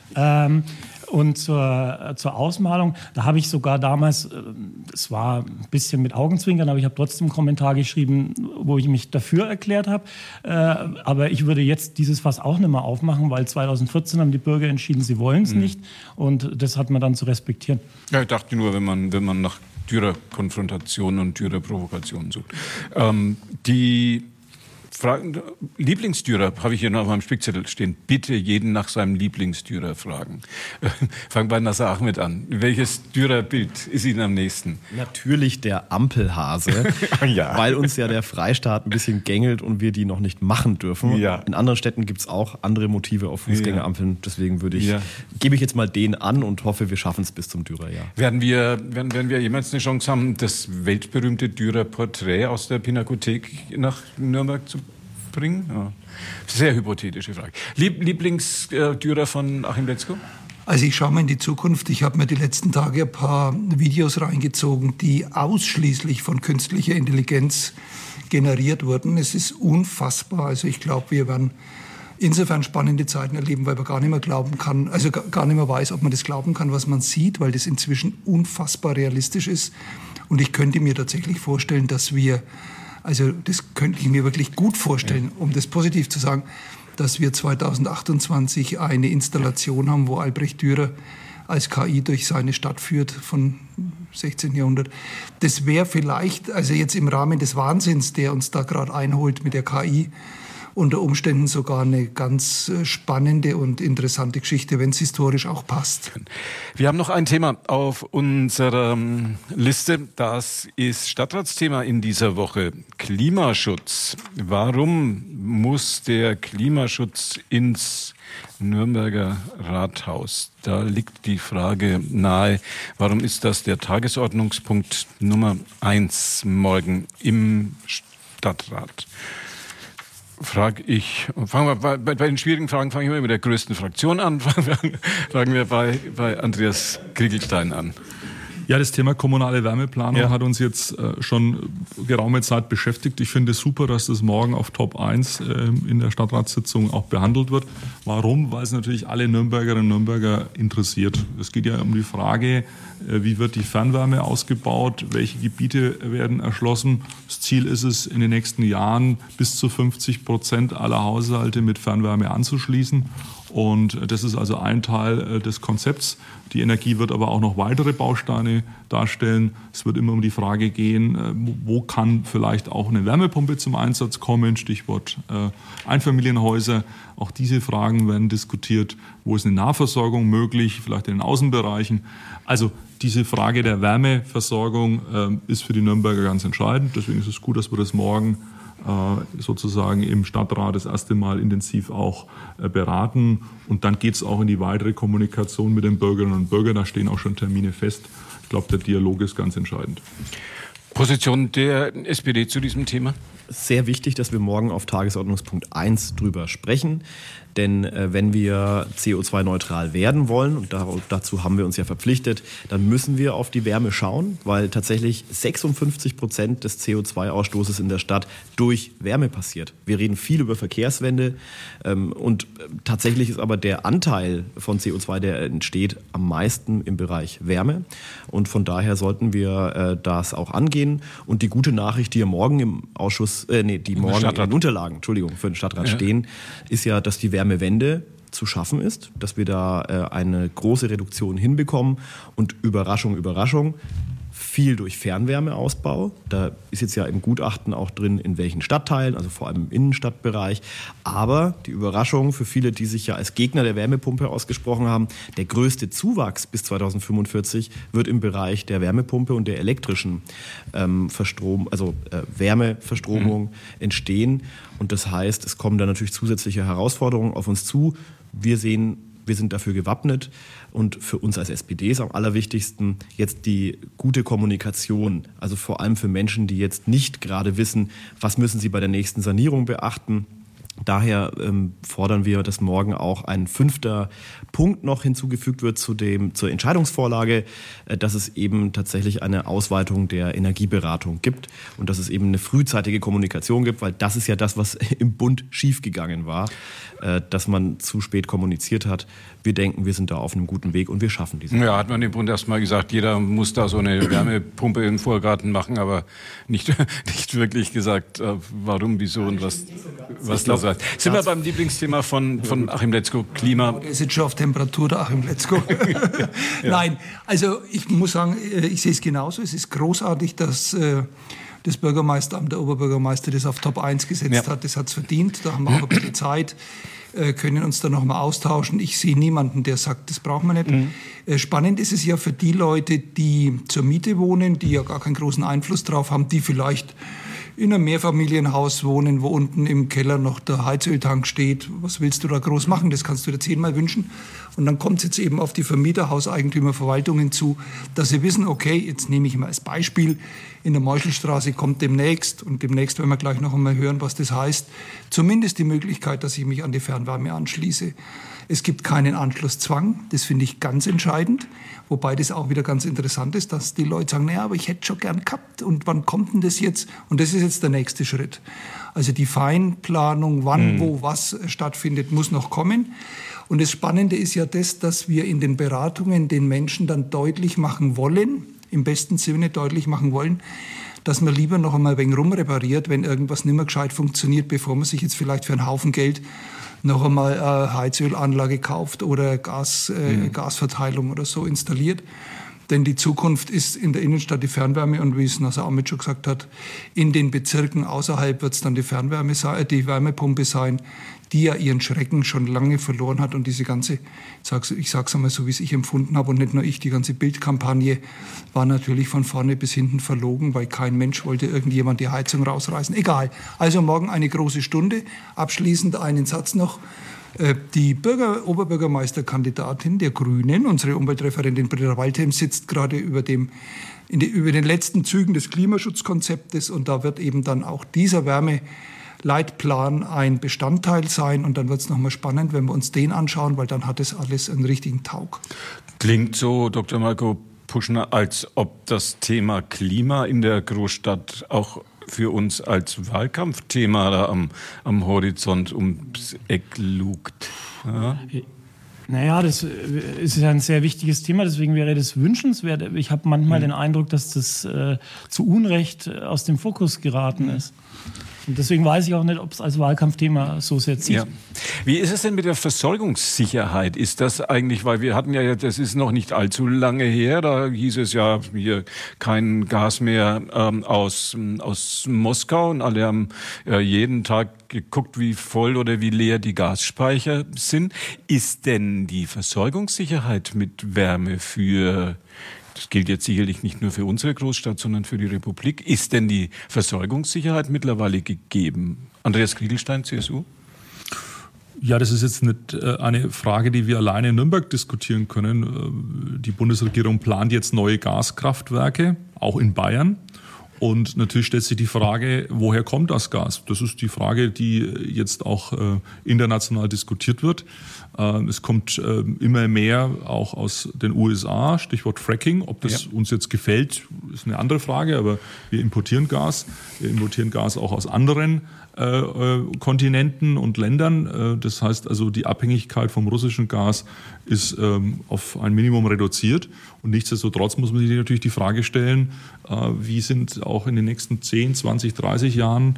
Und zur Ausmalung, da habe ich sogar damals, es war ein bisschen mit Augenzwinkern, aber ich habe trotzdem einen Kommentar geschrieben, wo ich mich dafür erklärt habe. Aber ich würde jetzt dieses Fass auch nicht mehr aufmachen, weil 2014 haben die Bürger entschieden, sie wollen es nicht. Und das hat man dann zu respektieren. Ja, ich dachte nur, wenn man nach Dürer-Konfrontation und Dürer-Provokation sucht. Die Lieblingsdürer habe ich hier noch auf meinem Spickzettel stehen. Bitte jeden nach seinem Lieblingsdürer fragen. Fangen bei Nasser Ahmed an. Welches Dürerbild ist Ihnen am nächsten? Natürlich der Ampelhase, weil uns ja der Freistaat ein bisschen gängelt und wir die noch nicht machen dürfen. Ja. In anderen Städten gibt es auch andere Motive auf Fußgängerampeln. Deswegen gebe ich jetzt mal den an und hoffe, wir schaffen es bis zum Dürerjahr. Werden wir jemals eine Chance haben, das weltberühmte Dürer-Porträt aus der Pinakothek nach Nürnberg zu bringen? Ja. Sehr hypothetische Frage. Lieblingsdürer von Achim Letzko? Also ich schaue mal in die Zukunft. Ich habe mir die letzten Tage ein paar Videos reingezogen, die ausschließlich von künstlicher Intelligenz generiert wurden. Es ist unfassbar. Also ich glaube, wir werden insofern spannende Zeiten erleben, weil man gar nicht mehr glauben kann, also gar nicht mehr weiß, ob man das glauben kann, was man sieht, weil das inzwischen unfassbar realistisch ist. Und ich könnte mir tatsächlich vorstellen, dass das könnte ich mir wirklich gut vorstellen, um das positiv zu sagen, dass wir 2028 eine Installation haben, wo Albrecht Dürer als KI durch seine Stadt führt von 16. Jahrhundert. Das wäre vielleicht, also jetzt im Rahmen des Wahnsinns, der uns da gerade einholt mit der KI, unter Umständen sogar eine ganz spannende und interessante Geschichte, wenn es historisch auch passt. Wir haben noch ein Thema auf unserer Liste. Das ist Stadtratsthema in dieser Woche. Klimaschutz. Warum muss der Klimaschutz ins Nürnberger Rathaus? Da liegt die Frage nahe. Warum ist das der Tagesordnungspunkt Nummer 1 morgen im Stadtrat? Fangen wir bei den schwierigen Fragen fange ich immer mit der größten Fraktion an. Fangen wir bei Andreas Kriegelstein an. Ja, das Thema kommunale Wärmeplanung hat uns jetzt schon geraume Zeit beschäftigt. Ich finde es super, dass das morgen auf Top 1 in der Stadtratssitzung auch behandelt wird. Warum? Weil es natürlich alle Nürnbergerinnen und Nürnberger interessiert. Es geht ja um die Frage, wie wird die Fernwärme ausgebaut, welche Gebiete werden erschlossen. Das Ziel ist es, in den nächsten Jahren bis zu 50% aller Haushalte mit Fernwärme anzuschließen. Und das ist also ein Teil des Konzepts. Die Energie wird aber auch noch weitere Bausteine darstellen. Es wird immer um die Frage gehen, wo kann vielleicht auch eine Wärmepumpe zum Einsatz kommen, Stichwort Einfamilienhäuser. Auch diese Fragen werden diskutiert. Wo ist eine Nahversorgung möglich, vielleicht in den Außenbereichen. Also diese Frage der Wärmeversorgung ist für die Nürnberger ganz entscheidend. Deswegen ist es gut, dass wir das morgen sozusagen im Stadtrat das erste Mal intensiv auch beraten. Und dann geht es auch in die weitere Kommunikation mit den Bürgerinnen und Bürgern. Da stehen auch schon Termine fest. Ich glaube, der Dialog ist ganz entscheidend. Position der SPD zu diesem Thema? Sehr wichtig, dass wir morgen auf Tagesordnungspunkt 1 drüber sprechen. Denn wenn wir CO2-neutral werden wollen, und dazu haben wir uns ja verpflichtet, dann müssen wir auf die Wärme schauen, weil tatsächlich 56% des CO2-Ausstoßes in der Stadt durch Wärme passiert. Wir reden viel über Verkehrswende und tatsächlich ist aber der Anteil von CO2, der entsteht, am meisten im Bereich Wärme. Und von daher sollten wir das auch angehen. Und die gute Nachricht, die ja morgen im Ausschuss, die morgen in den Unterlagen, für den Stadtrat stehen, ist ja, dass die Wärmewende zu schaffen ist, dass wir da eine große Reduktion hinbekommen und Überraschung, Überraschung, viel durch Fernwärmeausbau. Da ist jetzt ja im Gutachten auch drin, in welchen Stadtteilen, also vor allem im Innenstadtbereich. Aber die Überraschung für viele, die sich ja als Gegner der Wärmepumpe ausgesprochen haben, der größte Zuwachs bis 2045 wird im Bereich der Wärmepumpe und der elektrischen Wärmeverstromung entstehen. Und das heißt, es kommen da natürlich zusätzliche Herausforderungen auf uns zu. Wir sind dafür gewappnet und für uns als SPD ist am allerwichtigsten jetzt die gute Kommunikation. Also vor allem für Menschen, die jetzt nicht gerade wissen, was müssen sie bei der nächsten Sanierung beachten. Daher fordern wir, dass morgen auch ein 5. Punkt noch hinzugefügt wird zur Entscheidungsvorlage, dass es eben tatsächlich eine Ausweitung der Energieberatung gibt und dass es eben eine frühzeitige Kommunikation gibt, weil das ist ja das, was im Bund schiefgegangen war, dass man zu spät kommuniziert hat. Wir denken, wir sind da auf einem guten Weg und wir schaffen diesen Weg. Ja, hat man im Bund erst mal gesagt, jeder muss da so eine Wärmepumpe im Vorgarten machen, aber nicht wirklich gesagt, warum, wieso und was das heißt. Sind wir beim Lieblingsthema von Achim Letzko, Klima? Der ist jetzt schon auf Temperatur, der Achim Letzko. Ja. Nein, also ich muss sagen, ich sehe es genauso. Es ist großartig, dass das Bürgermeisteramt, der Oberbürgermeister das auf Top 1 gesetzt hat. Das hat es verdient. Da haben wir auch ein bisschen Zeit, können uns da nochmal austauschen. Ich sehe niemanden, der sagt, das brauchen wir nicht. Spannend ist es ja für die Leute, die zur Miete wohnen, die ja gar keinen großen Einfluss drauf haben, die vielleicht in einem Mehrfamilienhaus wohnen, wo unten im Keller noch der Heizöltank steht. Was willst du da groß machen? Das kannst du dir 10-mal wünschen. Und dann kommt es jetzt eben auf die Vermieter, Hauseigentümer, Verwaltungen zu, dass sie wissen, okay, jetzt nehme ich mal als Beispiel, in der Meuchelstraße kommt demnächst werden wir gleich noch einmal hören, was das heißt, zumindest die Möglichkeit, dass ich mich an die Fernwärme anschließe. Es gibt keinen Anschlusszwang, das finde ich ganz entscheidend, wobei das auch wieder ganz interessant ist, dass die Leute sagen, naja, aber ich hätte schon gern gehabt und wann kommt denn das jetzt? Und das ist jetzt der nächste Schritt. Also die Feinplanung, wann, wo, was stattfindet, muss noch kommen. Und das Spannende ist ja das, dass wir in den Beratungen den Menschen dann deutlich machen wollen, im besten Sinne deutlich machen wollen, dass man lieber noch einmal ein wenig rumrepariert, wenn irgendwas nicht mehr gescheit funktioniert, bevor man sich jetzt vielleicht für einen Haufen Geld noch einmal eine Heizölanlage kauft oder Gasverteilung oder so installiert. Denn die Zukunft ist in der Innenstadt die Fernwärme und wie es Nasser Ahmed schon gesagt hat, in den Bezirken außerhalb wird es dann die Wärmepumpe sein, die ja ihren Schrecken schon lange verloren hat und diese ganze, ich sag's einmal so, wie es ich empfunden habe und nicht nur ich, die ganze Bildkampagne war natürlich von vorne bis hinten verlogen, weil kein Mensch wollte irgendjemand die Heizung rausreißen. Egal. Also morgen eine große Stunde. Abschließend einen Satz noch. Die Oberbürgermeisterkandidatin der Grünen, unsere Umweltreferentin Britta Waldheim, sitzt gerade über den letzten Zügen des Klimaschutzkonzeptes und da wird eben dann auch dieser Wärmeleitplan ein Bestandteil sein und dann wird es nochmal spannend, wenn wir uns den anschauen, weil dann hat es alles einen richtigen Taug. Klingt so, Dr. Marco Puschner, als ob das Thema Klima in der Großstadt auch für uns als Wahlkampfthema da am Horizont ums Eck lugt. Ja? Naja, das ist ja ein sehr wichtiges Thema, deswegen wäre das wünschenswert. Ich habe manchmal den Eindruck, dass das zu Unrecht aus dem Fokus geraten ist. Und deswegen weiß ich auch nicht, ob es als Wahlkampfthema so sehr zieht. Ja. Wie ist es denn mit der Versorgungssicherheit? Ist das eigentlich, weil wir hatten ja, das ist noch nicht allzu lange her, da hieß es ja hier kein Gas mehr aus Moskau und alle haben jeden Tag geguckt, wie voll oder wie leer die Gasspeicher sind. Ist denn die Versorgungssicherheit mit Wärme das gilt jetzt sicherlich nicht nur für unsere Großstadt, sondern für die Republik. Ist denn die Versorgungssicherheit mittlerweile gegeben? Andreas Kriegelstein, CSU? Ja, das ist jetzt nicht eine Frage, die wir alleine in Nürnberg diskutieren können. Die Bundesregierung plant jetzt neue Gaskraftwerke, auch in Bayern. Und natürlich stellt sich die Frage, woher kommt das Gas? Das ist die Frage, die jetzt auch international diskutiert wird. Es kommt immer mehr auch aus den USA, Stichwort Fracking. Ob das uns jetzt gefällt, ist eine andere Frage, aber wir importieren Gas. Wir importieren Gas auch aus anderen Kontinenten und Ländern. Das heißt also, die Abhängigkeit vom russischen Gas ist auf ein Minimum reduziert. Und nichtsdestotrotz muss man sich natürlich die Frage stellen, wie sind auch in den nächsten 10, 20, 30 Jahren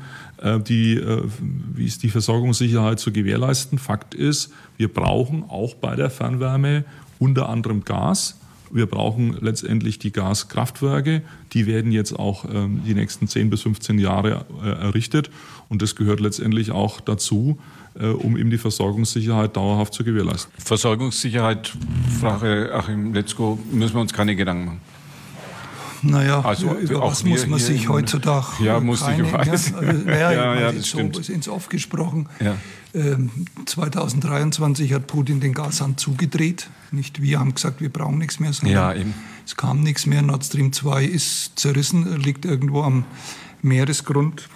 wie ist die Versorgungssicherheit zu gewährleisten? Fakt ist, wir brauchen auch bei der Fernwärme unter anderem Gas. Wir brauchen letztendlich die Gaskraftwerke. Die werden jetzt auch die nächsten 10 bis 15 Jahre errichtet. Und das gehört letztendlich auch dazu, um eben die Versorgungssicherheit dauerhaft zu gewährleisten. Versorgungssicherheit, Frage Achim Letzko, müssen wir uns keine Gedanken machen. Naja, also, über was muss man sich heutzutage möglicherweise. Das stimmt. So ins Off gesprochen. Ja. 2023 hat Putin den Gashahn zugedreht. Nicht wir haben gesagt, wir brauchen nichts mehr, sondern es kam nichts mehr. Nord Stream 2 ist zerrissen, liegt irgendwo am Meeresgrund.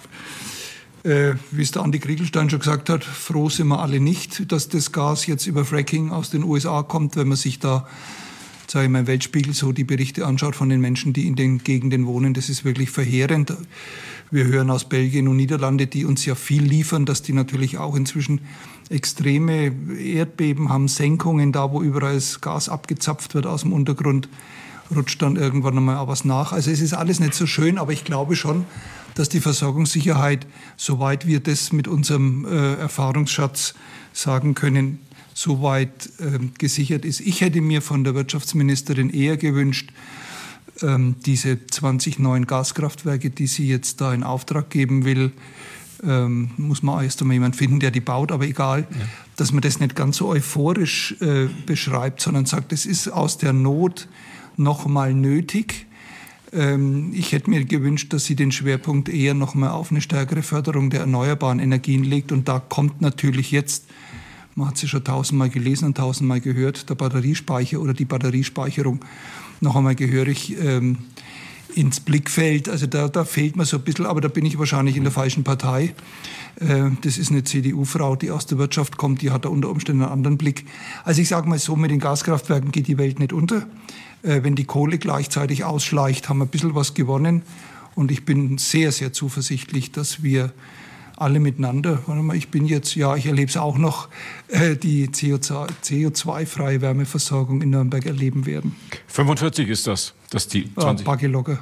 Wie es der Andi Kriegelstein schon gesagt hat, froh sind wir alle nicht, dass das Gas jetzt über Fracking aus den USA kommt, wenn man sich da, sage ich mal, im Weltspiegel so die Berichte anschaut von den Menschen, die in den Gegenden wohnen. Das ist wirklich verheerend. Wir hören aus Belgien und Niederlande, die uns ja viel liefern, dass die natürlich auch inzwischen extreme Erdbeben haben, Senkungen, da wo überall das Gas abgezapft wird aus dem Untergrund, rutscht dann irgendwann einmal auch was nach. Also es ist alles nicht so schön, aber ich glaube schon, dass die Versorgungssicherheit, soweit wir das mit unserem Erfahrungsschatz sagen können, soweit gesichert ist. Ich hätte mir von der Wirtschaftsministerin eher gewünscht, diese 20 neuen Gaskraftwerke, die sie jetzt da in Auftrag geben will, muss man erst einmal jemanden finden, der die baut, aber egal, dass man das nicht ganz so euphorisch beschreibt, sondern sagt, es ist aus der Not noch mal nötig. Ich hätte mir gewünscht, dass sie den Schwerpunkt eher noch mal auf eine stärkere Förderung der erneuerbaren Energien legt, und da kommt natürlich jetzt, man hat es ja schon 1000-mal gelesen und 1000-mal gehört, der Batteriespeicher oder die Batteriespeicherung noch einmal gehörig ins Blickfeld. Also da fehlt mir so ein bisschen, aber da bin ich wahrscheinlich in der falschen Partei. Das ist eine CDU-Frau, die aus der Wirtschaft kommt, die hat da unter Umständen einen anderen Blick. Also ich sage mal so, mit den Gaskraftwerken geht die Welt nicht unter. Wenn die Kohle gleichzeitig ausschleicht, haben wir ein bisschen was gewonnen. Und ich bin sehr, sehr zuversichtlich, dass wir alle miteinander, ich erlebe es auch noch, die CO2-freie Wärmeversorgung in Nürnberg erleben werden. 45 ist das die 20. Backe locker.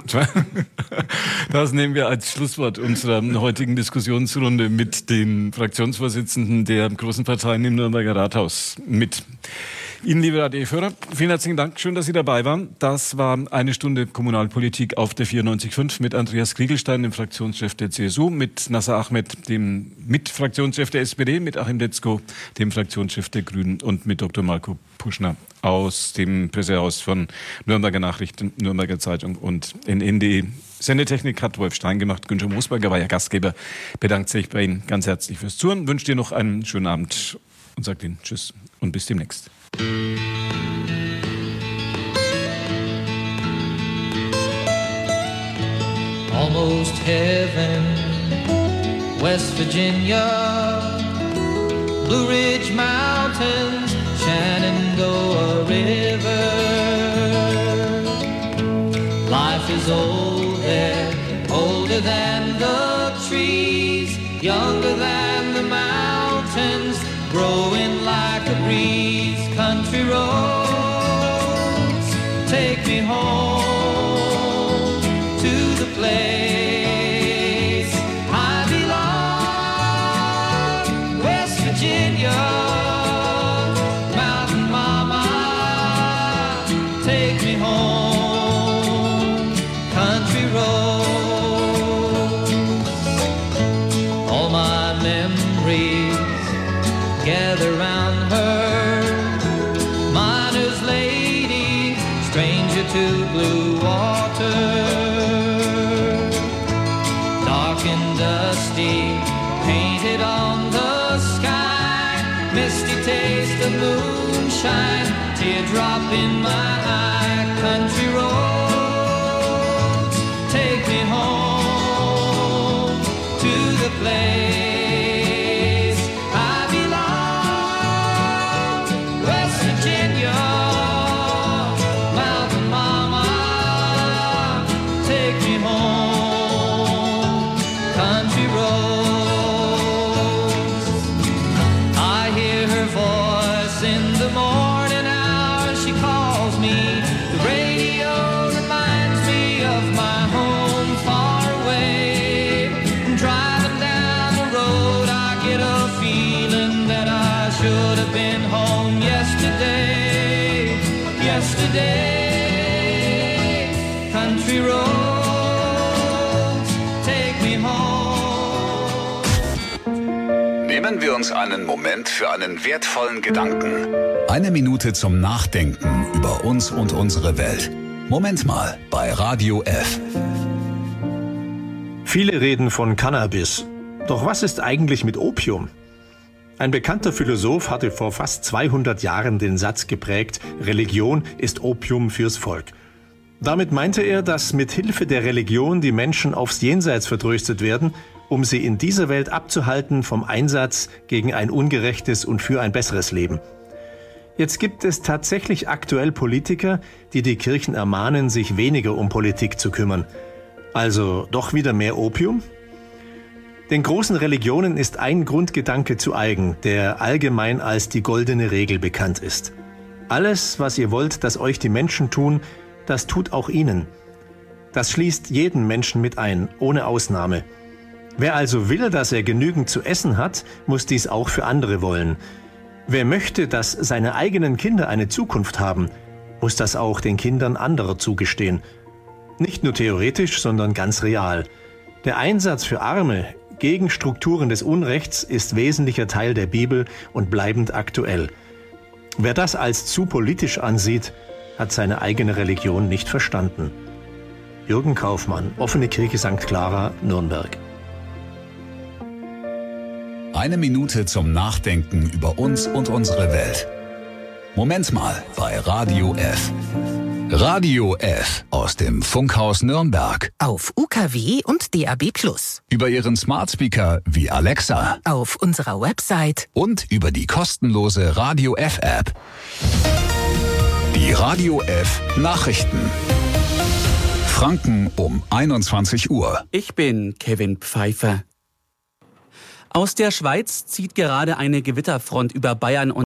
Das nehmen wir als Schlusswort unserer heutigen Diskussionsrunde mit den Fraktionsvorsitzenden der großen Parteien im Nürnberger Rathaus mit. Ihnen, liebe Radio-Hörer, vielen herzlichen Dank. Schön, dass Sie dabei waren. Das war eine Stunde Kommunalpolitik auf der 94.5 mit Andreas Kriegelstein, dem Fraktionschef der CSU, mit Nasser Ahmed, dem Mitfraktionschef der SPD, mit Achim Letzko, dem Fraktionschef der Grünen, und mit Dr. Marco Puschner aus dem Pressehaus von Nürnberger Nachrichten, Nürnberger Zeitung und NN.de. Sendetechnik hat Wolf Stein gemacht. Günther Moosberger war ja Gastgeber. Bedankt sich bei Ihnen ganz herzlich fürs Zuhören. Wünscht Ihnen noch einen schönen Abend und sagt Ihnen Tschüss und bis demnächst. Almost heaven, West Virginia, Blue Ridge Mountains, Shenandoah River. Life is old there, older than the trees, younger than the mountains, growing like a breeze. Country roads, take me home to the place I belong, West Virginia, Mountain Mama, take me home, country roads. All my memories gather round her, miner's lady, stranger to blue water, dark and dusty, painted on the sky, misty taste of moonshine, teardrop in my eye, country roads, take me home to the place yesterday. country roads take me home. Nehmen wir uns einen Moment für einen wertvollen Gedanken. Eine Minute zum Nachdenken über uns und unsere Welt. Moment mal bei Radio F. Viele reden von Cannabis. Doch was ist eigentlich mit Opium? Ein bekannter Philosoph hatte vor fast 200 Jahren den Satz geprägt, Religion ist Opium fürs Volk. Damit meinte er, dass mit Hilfe der Religion die Menschen aufs Jenseits vertröstet werden, um sie in dieser Welt abzuhalten vom Einsatz gegen ein ungerechtes und für ein besseres Leben. Jetzt gibt es tatsächlich aktuell Politiker, die die Kirchen ermahnen, sich weniger um Politik zu kümmern. Also doch wieder mehr Opium? Den großen Religionen ist ein Grundgedanke zu eigen, der allgemein als die goldene Regel bekannt ist. Alles, was ihr wollt, dass euch die Menschen tun, das tut auch ihnen. Das schließt jeden Menschen mit ein, ohne Ausnahme. Wer also will, dass er genügend zu essen hat, muss dies auch für andere wollen. Wer möchte, dass seine eigenen Kinder eine Zukunft haben, muss das auch den Kindern anderer zugestehen. Nicht nur theoretisch, sondern ganz real. Der Einsatz für Arme gegen Strukturen des Unrechts ist wesentlicher Teil der Bibel und bleibend aktuell. Wer das als zu politisch ansieht, hat seine eigene Religion nicht verstanden. Jürgen Kaufmann, Offene Kirche St. Clara, Nürnberg. Eine Minute zum Nachdenken über uns und unsere Welt. Moment mal bei Radio F. Radio F aus dem Funkhaus Nürnberg. Auf UKW und DAB+. Über Ihren Smart Speaker wie Alexa. Auf unserer Website. Und über die kostenlose Radio F App. Die Radio F Nachrichten. Franken um 21 Uhr. Ich bin Kevin Pfeiffer. Aus der Schweiz zieht gerade eine Gewitterfront über Bayern und